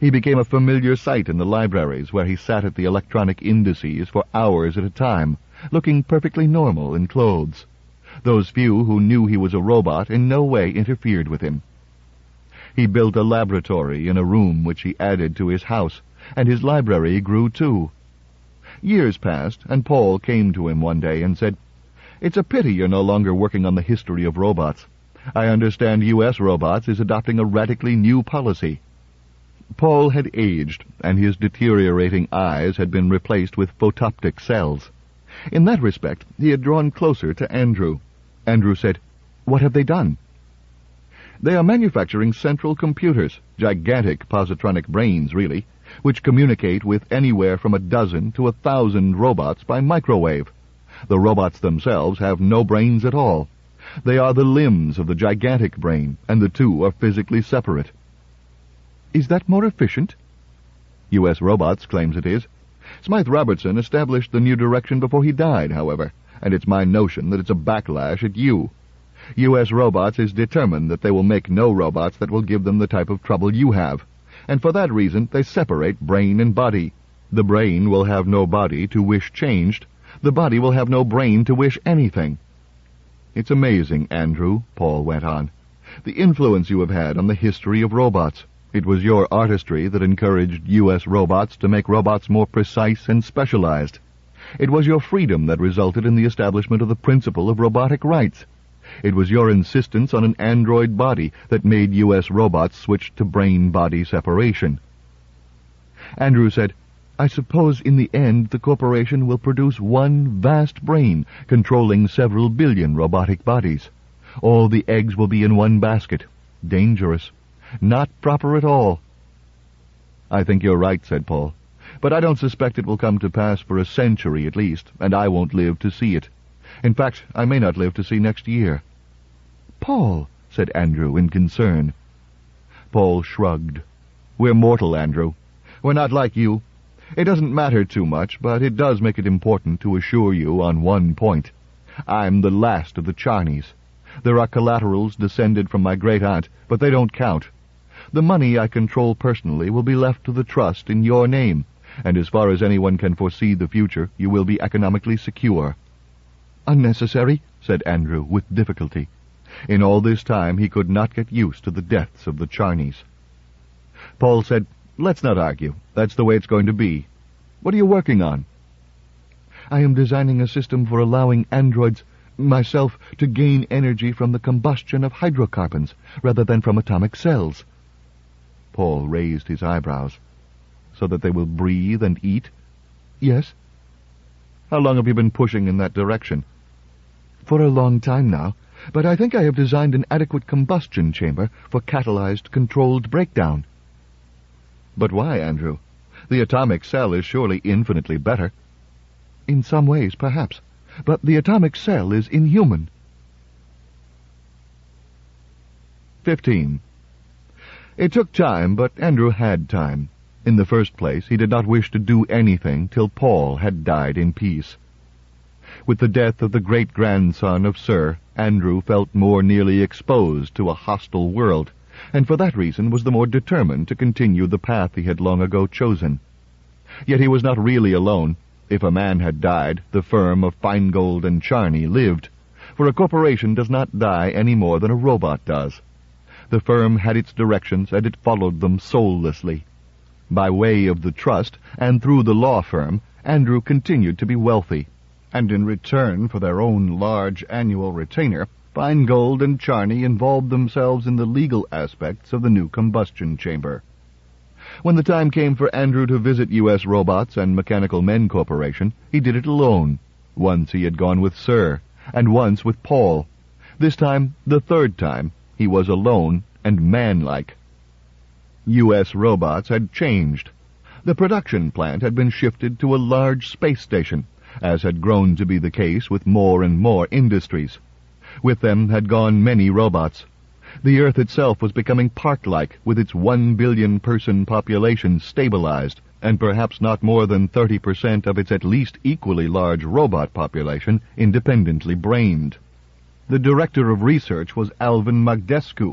Speaker 1: He became a familiar sight in the libraries where he sat at the electronic indices for hours at a time, looking perfectly normal in clothes. Those few who knew he was a robot in no way interfered with him. He built a laboratory in a room which he added to his house, and his library grew too. Years passed, and Paul came to him one day and said, "It's a pity you're no longer working on the history of robots. I understand U.S. Robots is adopting a radically new policy." Paul had aged, and his deteriorating eyes had been replaced with photoptic cells. In that respect, he had drawn closer to Andrew. Andrew said, "What have they done?" "They are manufacturing central computers, gigantic positronic brains, really, which communicate with anywhere from 12 to 1,000 robots by microwave. The robots themselves have no brains at all. They are the limbs of the gigantic brain, and the two are physically separate." "Is that more efficient?" U.S. Robots claims it is. Smythe Robertson established the new direction before he died, however, and it's my notion that it's a backlash at you. U.S. Robots is determined that they will make no robots that will give them the type of trouble you have, and for that reason they separate brain and body. The brain will have no body to wish changed. The body will have no brain to wish anything. "It's amazing, Andrew," Paul went on, "the influence you have had on the history of robots. It was your artistry that encouraged U.S. Robots to make robots more precise and specialized. It was your freedom that resulted in the establishment of the principle of robotic rights. It was your insistence on an android body that made U.S. Robots switch to brain-body separation." Andrew said, "I suppose in the end the corporation will produce one vast brain controlling several billion robotic bodies. All the eggs will be in one basket. Dangerous. Not proper at all." "I think you're right," said Paul. "But I don't suspect it will come to pass for a century at least, and I won't live to see it. In fact, I may not live to see next year." "Paul," said Andrew in concern. Paul shrugged. "We're mortal, Andrew. We're not like you. It doesn't matter too much, but it does make it important to assure you on one point. I'm the last of the Charneys. There are collaterals descended from my great-aunt, but they don't count. The money I control personally will be left to the trust in your name, and as far as anyone can foresee the future, you will be economically secure." "Unnecessary," said Andrew with difficulty. In all this time he could not get used to the deaths of the Charneys. Paul said, "Let's not argue. That's the way it's going to be. What are you working on?" "I am designing a system for allowing androids, myself, to gain energy from the combustion of hydrocarbons rather than from atomic cells." Paul raised his eyebrows. "So that they will breathe and eat?" "Yes." "How long have you been pushing in that direction?" "For a long time now, but I think I have designed an adequate combustion chamber for catalyzed controlled breakdown." "But why, Andrew? The atomic cell is surely infinitely better." "In some ways, perhaps, but the atomic cell is inhuman." 15. It took time, but Andrew had time. In the first place, he did not wish to do anything till Paul had died in peace. With the death of the great-grandson of Sir, Andrew felt more nearly exposed to a hostile world, and for that reason was the more determined to continue the path he had long ago chosen. Yet he was not really alone. If a man had died, the firm of Feingold and Charney lived, for a corporation does not die any more than a robot does. The firm had its directions, and it followed them soullessly. By way of the trust, and through the law firm, Andrew continued to be wealthy, and in return for their own large annual retainer, Feingold and Charney involved themselves in the legal aspects of the new combustion chamber. When the time came for Andrew to visit U.S. Robots and Mechanical Men Corporation, he did it alone. Once he had gone with Sir, and once with Paul. This time, the third time, he was alone and manlike. U.S. Robots had changed. The production plant had been shifted to a large space station, as had grown to be the case with more and more industries. With them had gone many robots. The Earth itself was becoming park-like, with its 1 billion-person population stabilized, and perhaps not more than 30% of its at least equally large robot population independently brained. The director of research was Alvin Magdescu,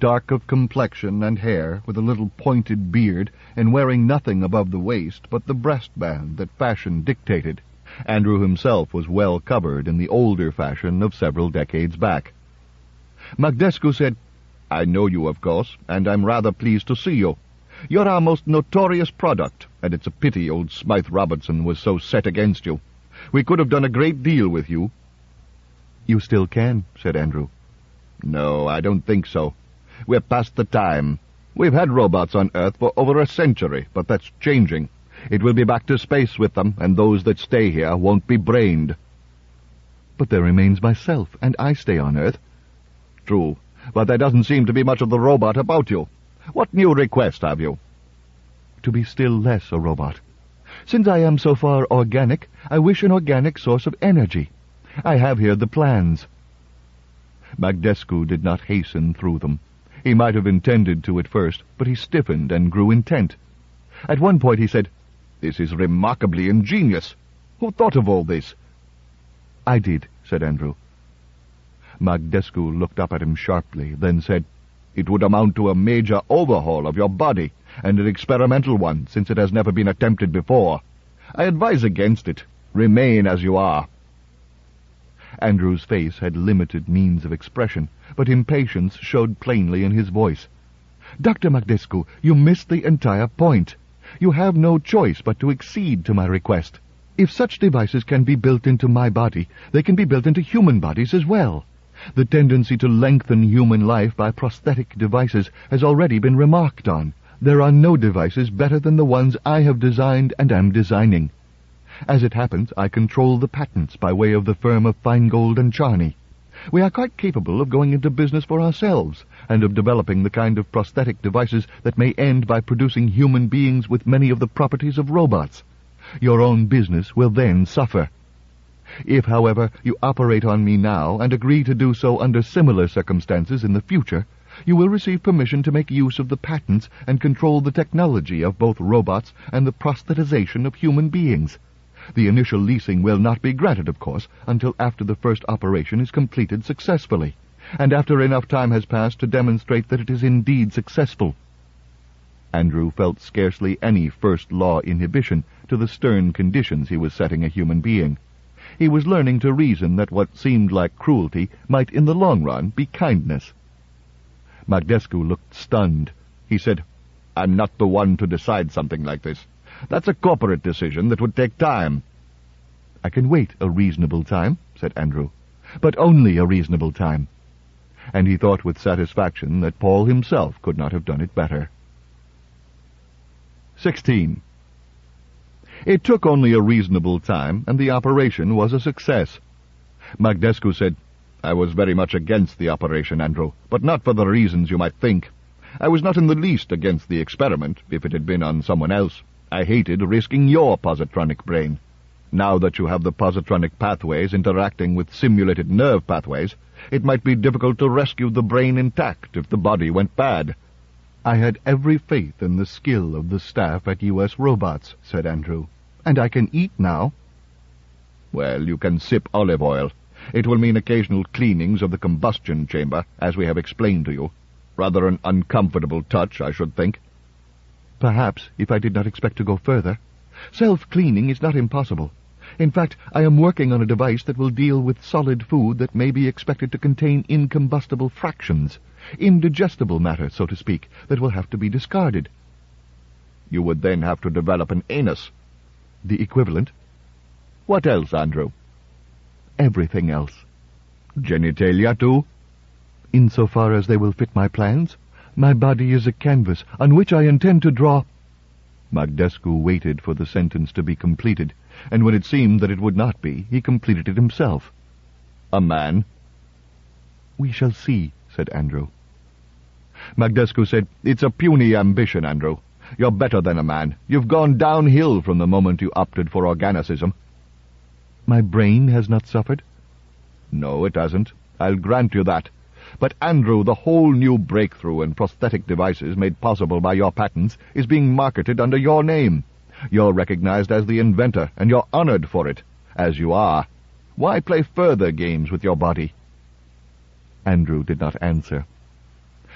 Speaker 1: dark of complexion and hair, with a little pointed beard, and wearing nothing above the waist but the breastband that fashion dictated. Andrew himself was well covered in the older fashion of several decades back. Magdescu said, "I know you, of course, and I'm rather pleased to see you. You're our most notorious product, and it's a pity old Smythe Robertson was so set against you. We could have done a great deal with you."
Speaker 2: "You still can," said Andrew.
Speaker 1: "No, I don't think so. We're past the time. We've had robots on Earth for over a century, but that's changing. It will be back to space with them, and those that stay here won't be brained."
Speaker 2: "But there remains myself, and I stay on Earth."
Speaker 1: "True, but there doesn't seem to be much of the robot about you. What new request have you?"
Speaker 2: "To be still less a robot. Since I am so far organic, I wish an organic source of energy. I have here the plans."
Speaker 1: Magdescu did not hasten through them. He might have intended to at first, but he stiffened and grew intent. At one point he said, "This is remarkably ingenious. Who thought of all this?"
Speaker 2: "I did," said Andrew.
Speaker 1: Magdescu looked up at him sharply, then said, "It would amount to a major overhaul of your body, and an experimental one, since it has never been attempted before. I advise against it. Remain as you are."
Speaker 2: Andrew's face had limited means of expression, but impatience showed plainly in his voice. "Dr. Magdescu, you missed the entire point. You have no choice but to accede to my request. If such devices can be built into my body, they can be built into human bodies as well. The tendency to lengthen human life by prosthetic devices has already been remarked on. There are no devices better than the ones I have designed and am designing. As it happens, I control the patents by way of the firm of Feingold and Charney. We are quite capable of going into business for ourselves, and of developing the kind of prosthetic devices that may end by producing human beings with many of the properties of robots. Your own business will then suffer. If, however, you operate on me now and agree to do so under similar circumstances in the future, you will receive permission to make use of the patents and control the technology of both robots and the prosthetization of human beings. The initial leasing will not be granted, of course, until after the first operation is completed successfully, and after enough time has passed to demonstrate that it is indeed successful." Andrew felt scarcely any first-law inhibition to the stern conditions he was setting a human being. He was learning to reason that what seemed like cruelty might in the long run be kindness. Magdescu looked stunned. He said, "I'm not the one to decide something like this. That's a corporate decision that would take time." "I can wait a reasonable time," said Andrew, "but only a reasonable time." And he thought with satisfaction that Paul himself could not have done it better. 16. It took only a reasonable time, and the operation was a success. Magdescu said, "I was very much against the operation, Andrew, but not for the reasons you might think. I was not in the least against the experiment, if it had been on someone else. I hated risking your positronic brain. Now that you have the positronic pathways interacting with simulated nerve pathways, it might be difficult to rescue the brain intact if the body went bad." "I had every faith in the skill of the staff at U.S. Robots," said Andrew. "And I can eat now." "Well, you can sip olive oil. It will mean occasional cleanings of the combustion chamber, as we have explained to you. Rather an uncomfortable touch, I should think." "Perhaps, if I did not expect to go further. Self-cleaning is not impossible. In fact, I am working on a device that will deal with solid food that may be expected to contain incombustible fractions, indigestible matter, so to speak, that will have to be discarded." "You would then have to develop an anus." "The equivalent." "What else, Andrew?" "Everything else." "Genitalia, too?" "Insofar as they will fit my plans. My body is a canvas on which I intend to draw—" Magdescu waited for the sentence to be completed, and when it seemed that it would not be, he completed it himself. "A man?" "We shall see," said Andrew. Magdescu said, "It's a puny ambition, Andrew. You're better than a man. You've gone downhill from the moment you opted for organicism." "My brain has not suffered?" "No, it hasn't. I'll grant you that. But, Andrew, the whole new breakthrough in prosthetic devices made possible by your patents is being marketed under your name. You're recognized as the inventor, and you're honored for it, as you are. Why play further games with your body?" Andrew did not answer.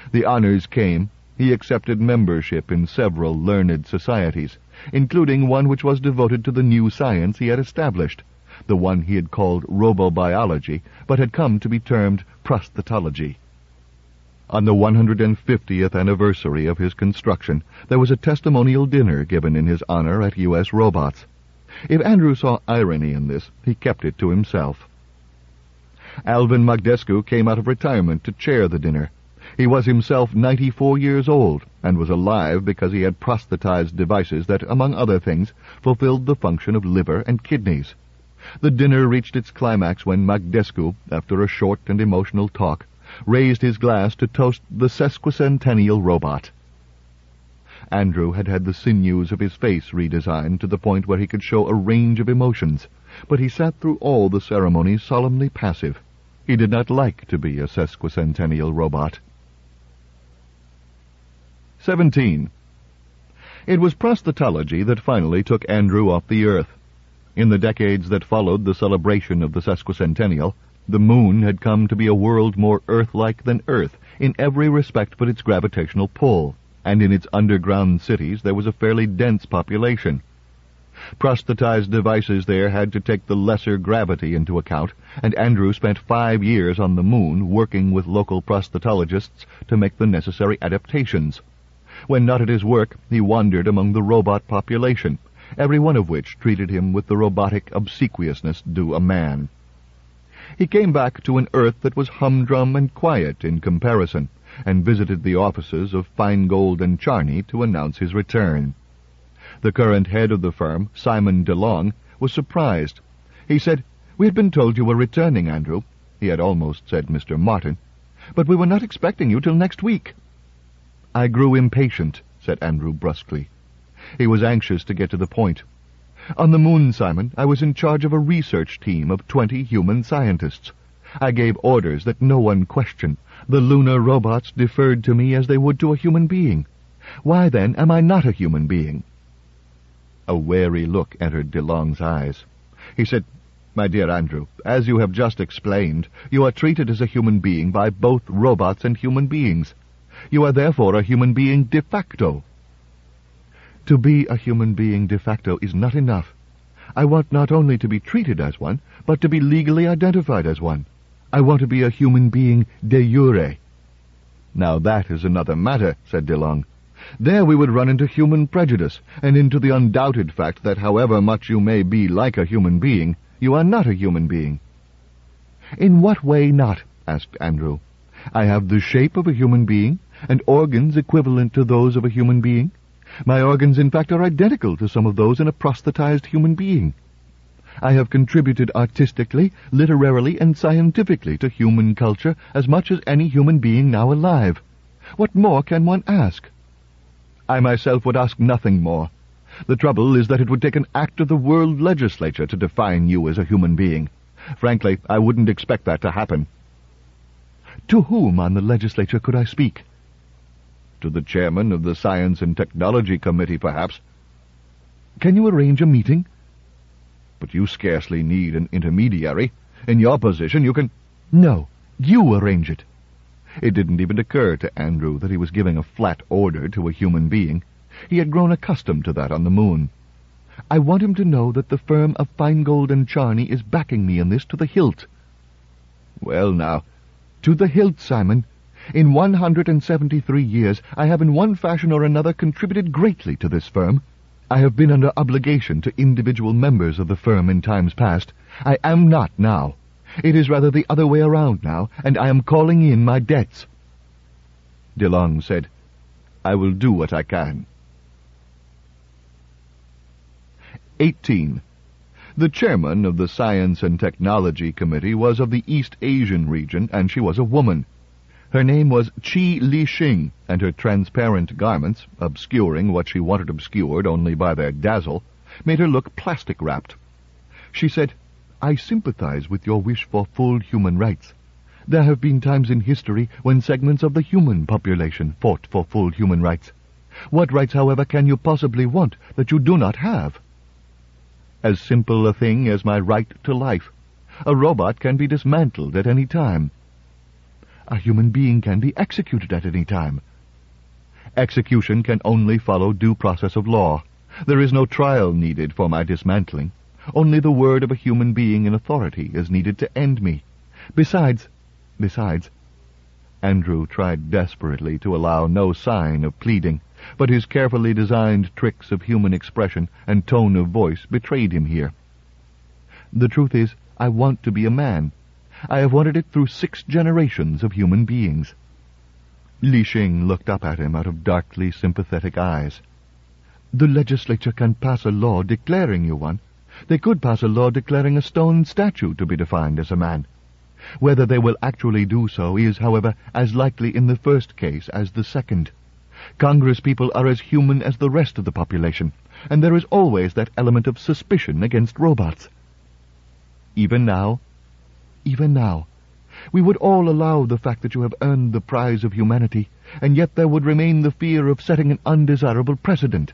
Speaker 1: The honors came. He accepted membership in several learned societies, including one which was devoted to the new science he had established, the one he had called robobiology, but had come to be termed prosthetology. On the 150th anniversary of his construction, there was a testimonial dinner given in his honor at U.S. Robots. If Andrew saw irony in this, he kept it to himself. Alvin Magdescu came out of retirement to chair the dinner. He was himself 94 years old, and was alive because he had prosthetized devices that, among other things, fulfilled the function of liver and kidneys. The dinner reached its climax when Magdescu, after a short and emotional talk, raised his glass to toast the sesquicentennial robot. Andrew had had the sinews of his face redesigned to the point where he could show a range of emotions, but he sat through all the ceremonies solemnly passive. He did not like to be a sesquicentennial robot. 17. It was prosthetology that finally took Andrew off the earth. In the decades that followed the celebration of the sesquicentennial, the moon had come to be a world more Earth-like than Earth in every respect but its gravitational pull, and in its underground cities there was a fairly dense population. Prosthetized devices there had to take the lesser gravity into account, and Andrew spent 5 years on the moon working with local prosthetologists to make the necessary adaptations. When not at his work, he wandered among the robot population, every one of which treated him with the robotic obsequiousness due a man. He came back to an Earth that was humdrum and quiet in comparison, and visited the offices of Feingold and Charney to announce his return. The current head of the firm, Simon DeLong, was surprised. He said, "We had been told you were returning, Andrew." He had almost said Mr. Martin. "But we were not expecting you till next week." "I grew impatient," said Andrew brusquely. He was anxious to get to the point. "On the moon, Simon, I was in charge of a research team of 20 human scientists. I gave orders that no one question. The lunar robots deferred to me as they would to a human being. Why, then, am I not a human being?" A wary look entered DeLong's eyes. He said, "My dear Andrew, as you have just explained, you are treated as a human being by both robots and human beings. You are therefore a human being de facto." "To be a human being de facto is not enough. I want not only to be treated as one, but to be legally identified as one. I want to be a human being de jure." "Now that is another matter," said DeLong. "There we would run into human prejudice, and into the undoubted fact that however much you may be like a human being, you are not a human being." "In what way not?" asked Andrew. "I have the shape of a human being, and organs equivalent to those of a human being. My organs, in fact, are identical to some of those in a prosthetized human being. I have contributed artistically, literarily, and scientifically to human culture as much as any human being now alive. What more can one ask?" "I myself would ask nothing more. The trouble is that it would take an act of the world legislature to define you as a human being. Frankly, I wouldn't expect that to happen." "To whom on the legislature could I speak?" "To the chairman of the Science and Technology Committee, perhaps." "Can you arrange a meeting?" "But you scarcely need an intermediary. In your position you can—" "No, you arrange it." It didn't even occur to Andrew that he was giving a flat order to a human being. He had grown accustomed to that on the moon. "I want him to know that the firm of Feingold and Charney is backing me in this to the hilt." "Well, now—" "To the hilt, Simon. In 173 years I have in one fashion or another contributed greatly to this firm. I have been under obligation to individual members of the firm in times past. I am not now. It is rather the other way around now, and I am calling in my debts." DeLong said, "I will do what I can." 18. The chairman of the Science and Technology Committee was of the East Asian region, and she was a woman. Her name was Chi Li-shing, and her transparent garments, obscuring what she wanted obscured only by their dazzle, made her look plastic-wrapped. She said, "I sympathize with your wish for full human rights. There have been times in history when segments of the human population fought for full human rights. What rights, however, can you possibly want that you do not have?" "As simple a thing as my right to life. A robot can be dismantled at any time." A human being can be executed at any time. Execution can only follow due process of law. There is no trial needed for my dismantling. Only the word of a human being in authority is needed to end me. Besides, Andrew tried desperately to allow no sign of pleading, but his carefully designed tricks of human expression and tone of voice betrayed him here. The truth is, I want to be a man. I have wanted it through 6 generations of human beings. Li Xing looked up at him out of darkly sympathetic eyes. The legislature can pass a law declaring you one. They could pass a law declaring a stone statue to be defined as a man. Whether they will actually do so is, however, as likely in the first case as the second. Congress people are as human as the rest of the population, and there is always that element of suspicion against robots. Even now, we would all allow the fact that you have earned the prize of humanity, and yet there would remain the fear of setting an undesirable precedent.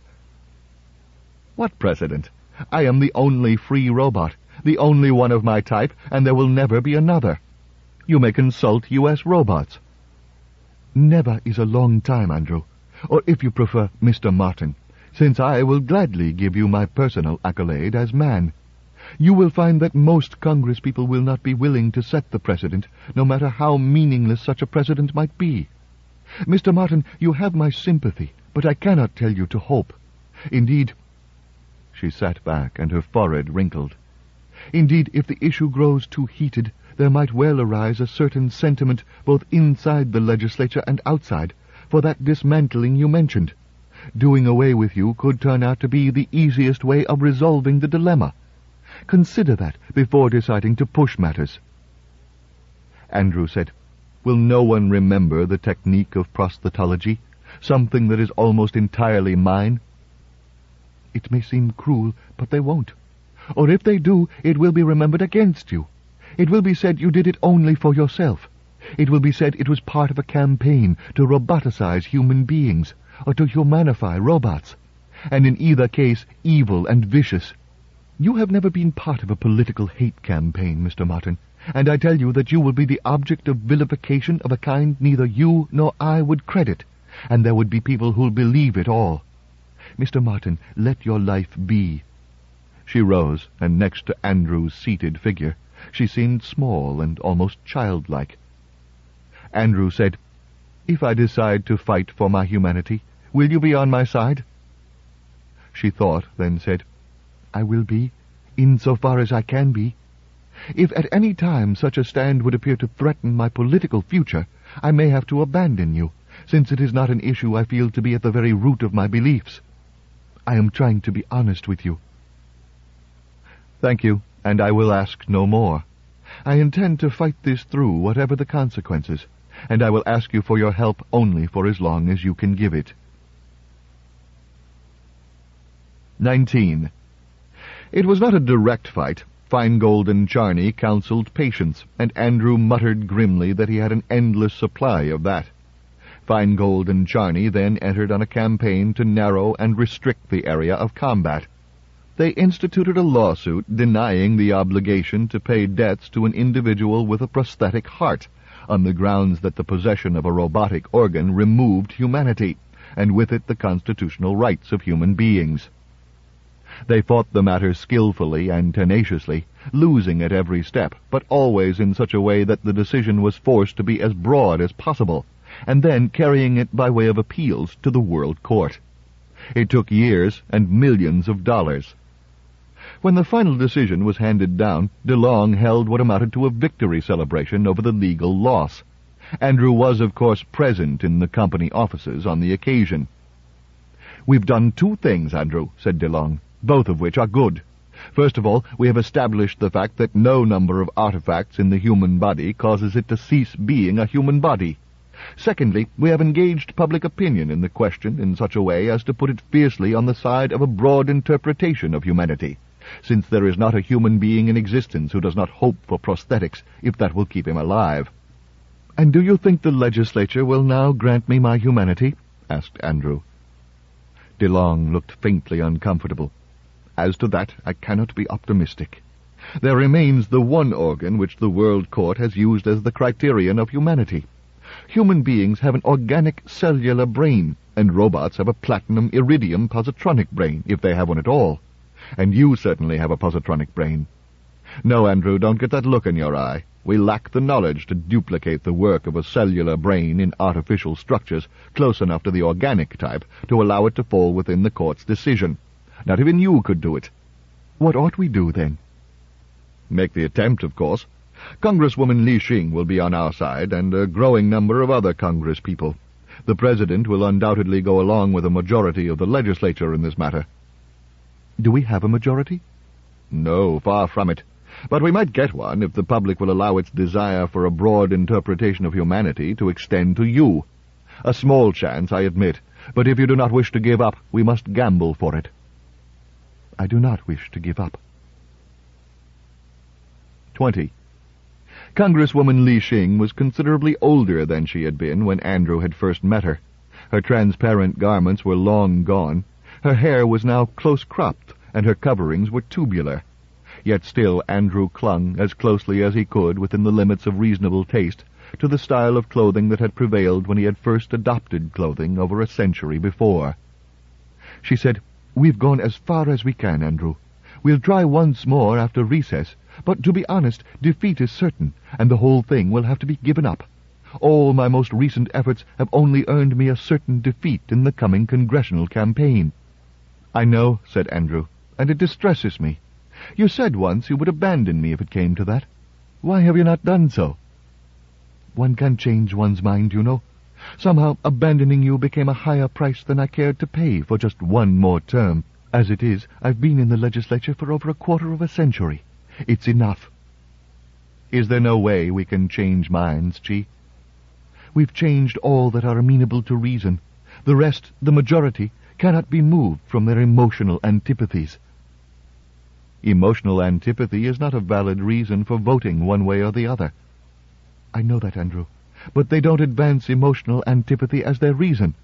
Speaker 1: What precedent? I am the only free robot, the only one of my type, and there will never be another. You may consult U.S. robots. Never is a long time, Andrew, or if you prefer, Mr. Martin, since I will gladly give you my personal accolade as man. You will find that most Congress people will not be willing to set the precedent, no matter how meaningless such a precedent might be. Mr. Martin, you have my sympathy, but I cannot tell you to hope. Indeed, she sat back, and her forehead wrinkled. Indeed, if the issue grows too heated, there might well arise a certain sentiment both inside the legislature and outside for that dismantling you mentioned. Doing away with you could turn out to be the easiest way of resolving the dilemma. Consider that before deciding to push matters. Andrew said, Will no one remember the technique of prosthetology, something that is almost entirely mine? It may seem cruel, but they won't. Or if they do, it will be remembered against you. It will be said you did it only for yourself. It will be said it was part of a campaign to roboticize human beings, or to humanify robots. And in either case, evil and vicious. You have never been part of a political hate campaign, Mr. Martin, and I tell you that you will be the object of vilification of a kind neither you nor I would credit, and there would be people who'll believe it all. Mr. Martin, let your life be. She rose, and next to Andrew's seated figure, she seemed small and almost childlike. Andrew said, If I decide to fight for my humanity, will you be on my side? She thought, then said, I will be, insofar as I can be. If at any time such a stand would appear to threaten my political future, I may have to abandon you, since it is not an issue I feel to be at the very root of my beliefs. I am trying to be honest with you. Thank you, and I will ask no more. I intend to fight this through, whatever the consequences, and I will ask you for your help only for as long as you can give it. 19. It was not a direct fight. Feingold and Charney counseled patience, and Andrew muttered grimly that he had an endless supply of that. Feingold and Charney then entered on a campaign to narrow and restrict the area of combat. They instituted a lawsuit denying the obligation to pay debts to an individual with a prosthetic heart, on the grounds that the possession of a robotic organ removed humanity, and with it the constitutional rights of human beings. They fought the matter skillfully and tenaciously, losing at every step, but always in such a way that the decision was forced to be as broad as possible, and then carrying it by way of appeals to the World Court. It took years and millions of dollars. When the final decision was handed down, DeLong held what amounted to a victory celebration over the legal loss. Andrew was, of course, present in the company offices on the occasion. "We've done 2 things, Andrew," said DeLong, "both of which are good. First of all, we have established the fact that no number of artifacts in the human body causes it to cease being a human body. Secondly, we have engaged public opinion in the question in such a way as to put it fiercely on the side of a broad interpretation of humanity, since there is not a human being in existence who does not hope for prosthetics, if that will keep him alive." "And do you think the legislature will now grant me my humanity?" asked Andrew. DeLong looked faintly uncomfortable. "As to that, I cannot be optimistic. There remains the one organ which the World Court has used as the criterion of humanity, Human beings have an organic cellular brain, and robots have a platinum-iridium positronic brain, if they have one at all. And you certainly have a positronic brain. No, Andrew, don't get that look in your eye. We lack the knowledge to duplicate the work of a cellular brain in artificial structures close enough to the organic type to allow it to fall within the court's decision. Not even you could do it.
Speaker 2: What ought we do, then?
Speaker 1: Make the attempt, of course. Congresswoman Li Xing will be on our side, and a growing number of other Congress people. The President will undoubtedly go along with a majority of the legislature in this matter.
Speaker 2: Do we have a majority?
Speaker 1: No, far from it. But we might get one if the public will allow its desire for a broad interpretation of humanity to extend to you. A small chance, I admit, but if you do not wish to give up, we must gamble for it.
Speaker 2: I do not wish to give up.
Speaker 1: 20. Congresswoman Li Xing was considerably older than she had been when Andrew had first met her. Her transparent garments were long gone. Her hair was now close-cropped, and her coverings were tubular. Yet still Andrew clung as closely as he could within the limits of reasonable taste to the style of clothing that had prevailed when he had first adopted clothing over a century before.
Speaker 2: She said, "We've gone as far as we can, Andrew. We'll try once more after recess, but to be honest, defeat is certain, and the whole thing will have to be given up. All my most recent efforts have only earned me a certain defeat in the coming congressional campaign."
Speaker 1: "I know," said Andrew, "and it distresses me.
Speaker 2: You said once you would abandon me if it came to that. Why have you not done so?" "One can change one's mind, you know. Somehow abandoning you became a higher price than I cared to pay for just one more term. As it is, I've been in the legislature for over a quarter of a century. It's enough."
Speaker 1: "Is there no way we can change minds, Chi?"
Speaker 2: "We've changed all that are amenable to reason. The rest, the majority, cannot be moved from their emotional antipathies."
Speaker 1: "Emotional antipathy is not a valid reason for voting one way or the other."
Speaker 2: "I know that, Andrew, but they don't advance emotional antipathy as their reason."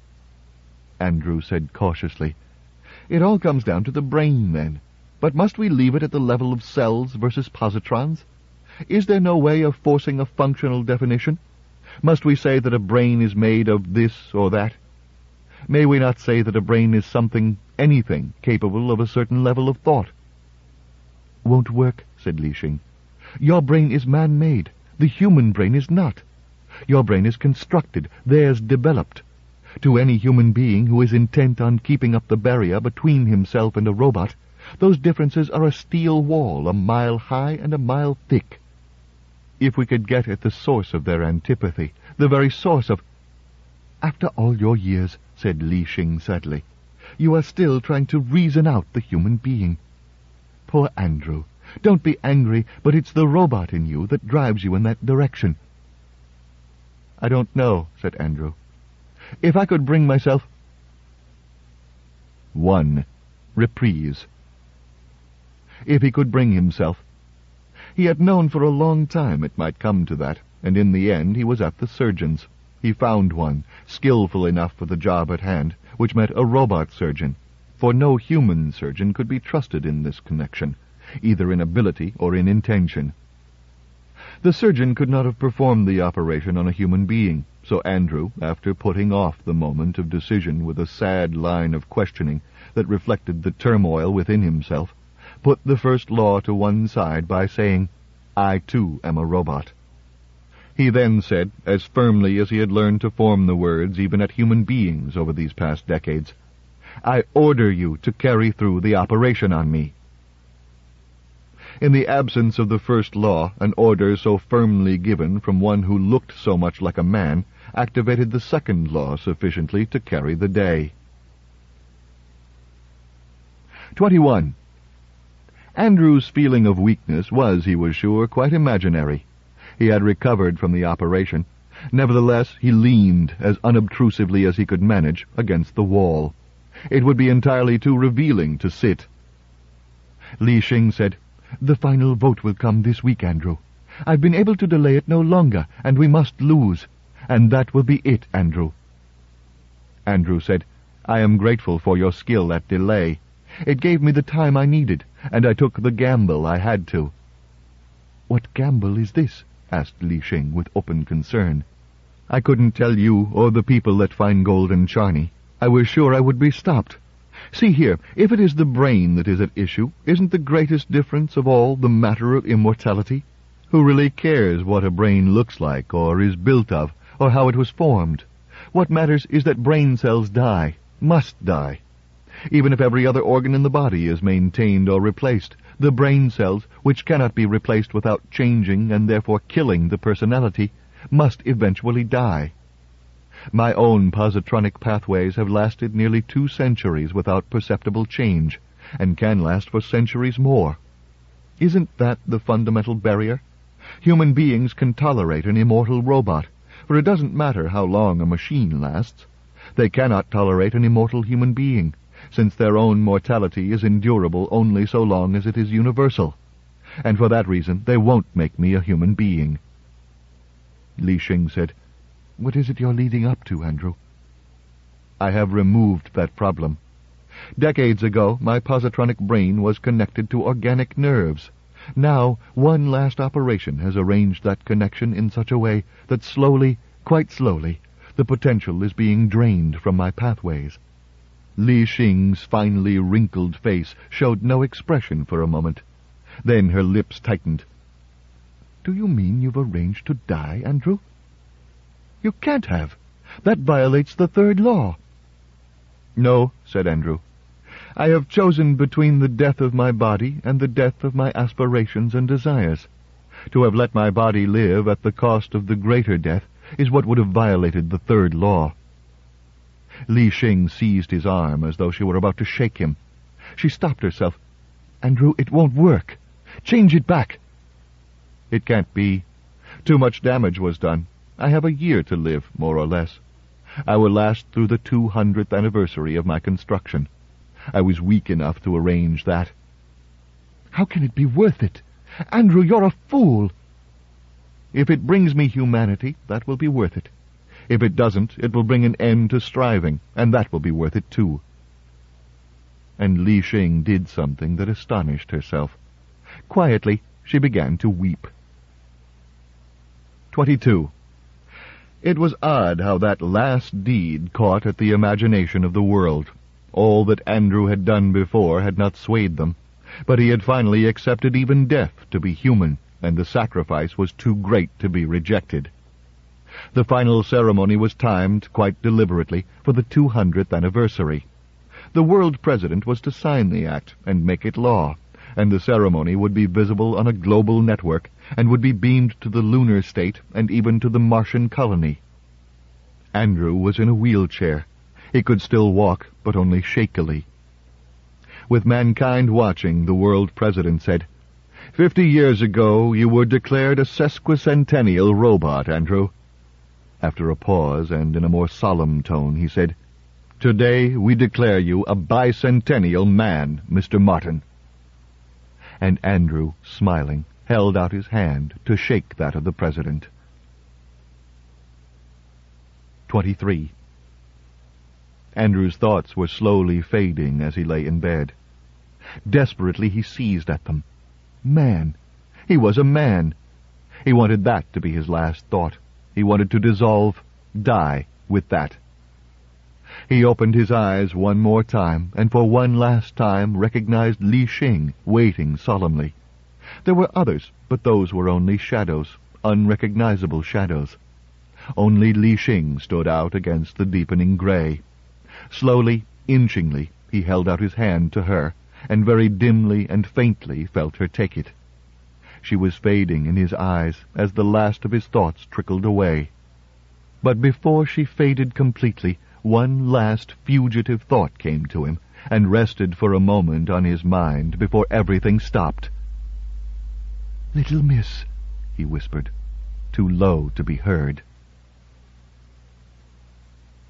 Speaker 1: Andrew said cautiously, "It all comes down to the brain, then. But must we leave it at the level of cells versus positrons? Is there no way of forcing a functional definition? Must we say that a brain is made of this or that? May we not say that a brain is something, anything, capable of a certain level of thought?"
Speaker 2: "Won't work," said Li Xing. "Your brain is man-made. The human brain is not. Your brain is constructed, theirs developed. To any human being who is intent on keeping up the barrier between himself and a robot, those differences are a steel wall a mile high and a mile thick.
Speaker 1: If we could get at the source of their antipathy, the very source of—"
Speaker 2: "After all your years," said Li Xing sadly, "you are still trying to reason out the human being. Poor Andrew. Don't be angry, but it's the robot in you that drives you in that direction."
Speaker 1: "I don't know," said Andrew. "If I could bring myself—" 1. Reprise. If he could bring himself. He had known for a long time it might come to that, and in the end he was at the surgeon's. He found one, skillful enough for the job at hand, which meant a robot surgeon, for no human surgeon could be trusted in this connection, either in ability or in intention. The surgeon could not have performed the operation on a human being, so Andrew, after putting off the moment of decision with a sad line of questioning that reflected the turmoil within himself, put the first law to one side by saying, "I too am a robot." He then said, as firmly as he had learned to form the words even at human beings over these past decades, "I order you to carry through the operation on me." In the absence of the first law, an order so firmly given from one who looked so much like a man activated the second law sufficiently to carry the day. 21. Andrew's feeling of weakness was, he was sure, quite imaginary. He had recovered from the operation. Nevertheless, he leaned, as unobtrusively as he could manage, against the wall. It would be entirely too revealing to sit.
Speaker 2: Li Xing said, "The final vote will come this week, Andrew. I've been able to delay it no longer, and we must lose. And that will be it, Andrew."
Speaker 1: Andrew said, "I am grateful for your skill at delay. It gave me the time I needed, and I took the gamble I had to."
Speaker 2: "What gamble is this?" asked Li Xing with open concern.
Speaker 1: I couldn't tell you or the people that find gold in Charney. I was sure I would be stopped. See here, if it is the brain that is at issue, isn't the greatest difference of all the matter of immortality? Who really cares what a brain looks like, or is built of, or how it was formed? What matters is that brain cells die, must die. Even if every other organ in the body is maintained or replaced, the brain cells, which cannot be replaced without changing and therefore killing the personality, must eventually die. My own positronic pathways have lasted nearly 2 centuries without perceptible change, and can last for centuries more. Isn't that the fundamental barrier? Human beings can tolerate an immortal robot, for it doesn't matter how long a machine lasts. They cannot tolerate an immortal human being, since their own mortality is endurable only so long as it is universal, and for that reason they won't make me a human being. Li Shing said, "What is it you're leading up to, Andrew?" "I have removed that problem. Decades ago, my positronic brain was connected to organic nerves. Now, one last operation has arranged that connection in such a way that slowly, quite slowly, the potential is being drained from my pathways." Li Shing's finely wrinkled face showed no expression for a moment. Then her lips tightened. "Do you mean you've arranged to die, Andrew?" "You can't have. That violates the 3rd law." "No," said Andrew. "I have chosen between the death of my body and the death of my aspirations and desires. To have let my body live at the cost of the greater death is what would have violated the 3rd law." Li Shing seized his arm as though she were about to shake him. She stopped herself. "Andrew, it won't work. Change it back." "It can't be. Too much damage was done. I have a year to live, more or less. I will last through the 200th anniversary of my construction. I was weak enough to arrange that." "How can it be worth it? Andrew, you're a fool." "If it brings me humanity, that will be worth it. If it doesn't, it will bring an end to striving, and that will be worth it too." And Li Shing did something that astonished herself. Quietly, she began to weep. 22. It was odd how that last deed caught at the imagination of the world. All that Andrew had done before had not swayed them, but he had finally accepted even death to be human, and the sacrifice was too great to be rejected. The final ceremony was timed, quite deliberately, for the 200th anniversary. The world president was to sign the act and make it law, and the ceremony would be visible on a global network and would be beamed to the lunar state and even to the Martian colony. Andrew was in a wheelchair. He could still walk, but only shakily. With mankind watching, the world president said, 50 years ago you were declared a sesquicentennial robot, Andrew." After a pause, and in a more solemn tone, he said, "Today we declare you a bicentennial man, Mr. Martin." And Andrew, smiling, held out his hand to shake that of the president. 23. Andrew's thoughts were slowly fading as he lay in bed. Desperately he seized at them. Man! He was a man! He wanted that to be his last thought. He wanted to dissolve, die, with that. He opened his eyes one more time, and for one last time recognized Li Shing waiting solemnly. There were others, but those were only shadows, unrecognizable shadows. Only Li Shing stood out against the deepening gray. Slowly, inchingly, he held out his hand to her, and very dimly and faintly felt her take it. She was fading in his eyes as the last of his thoughts trickled away. But before she faded completely, one last fugitive thought came to him, and rested for a moment on his mind before everything stopped. "Little miss," he whispered, too low to be heard.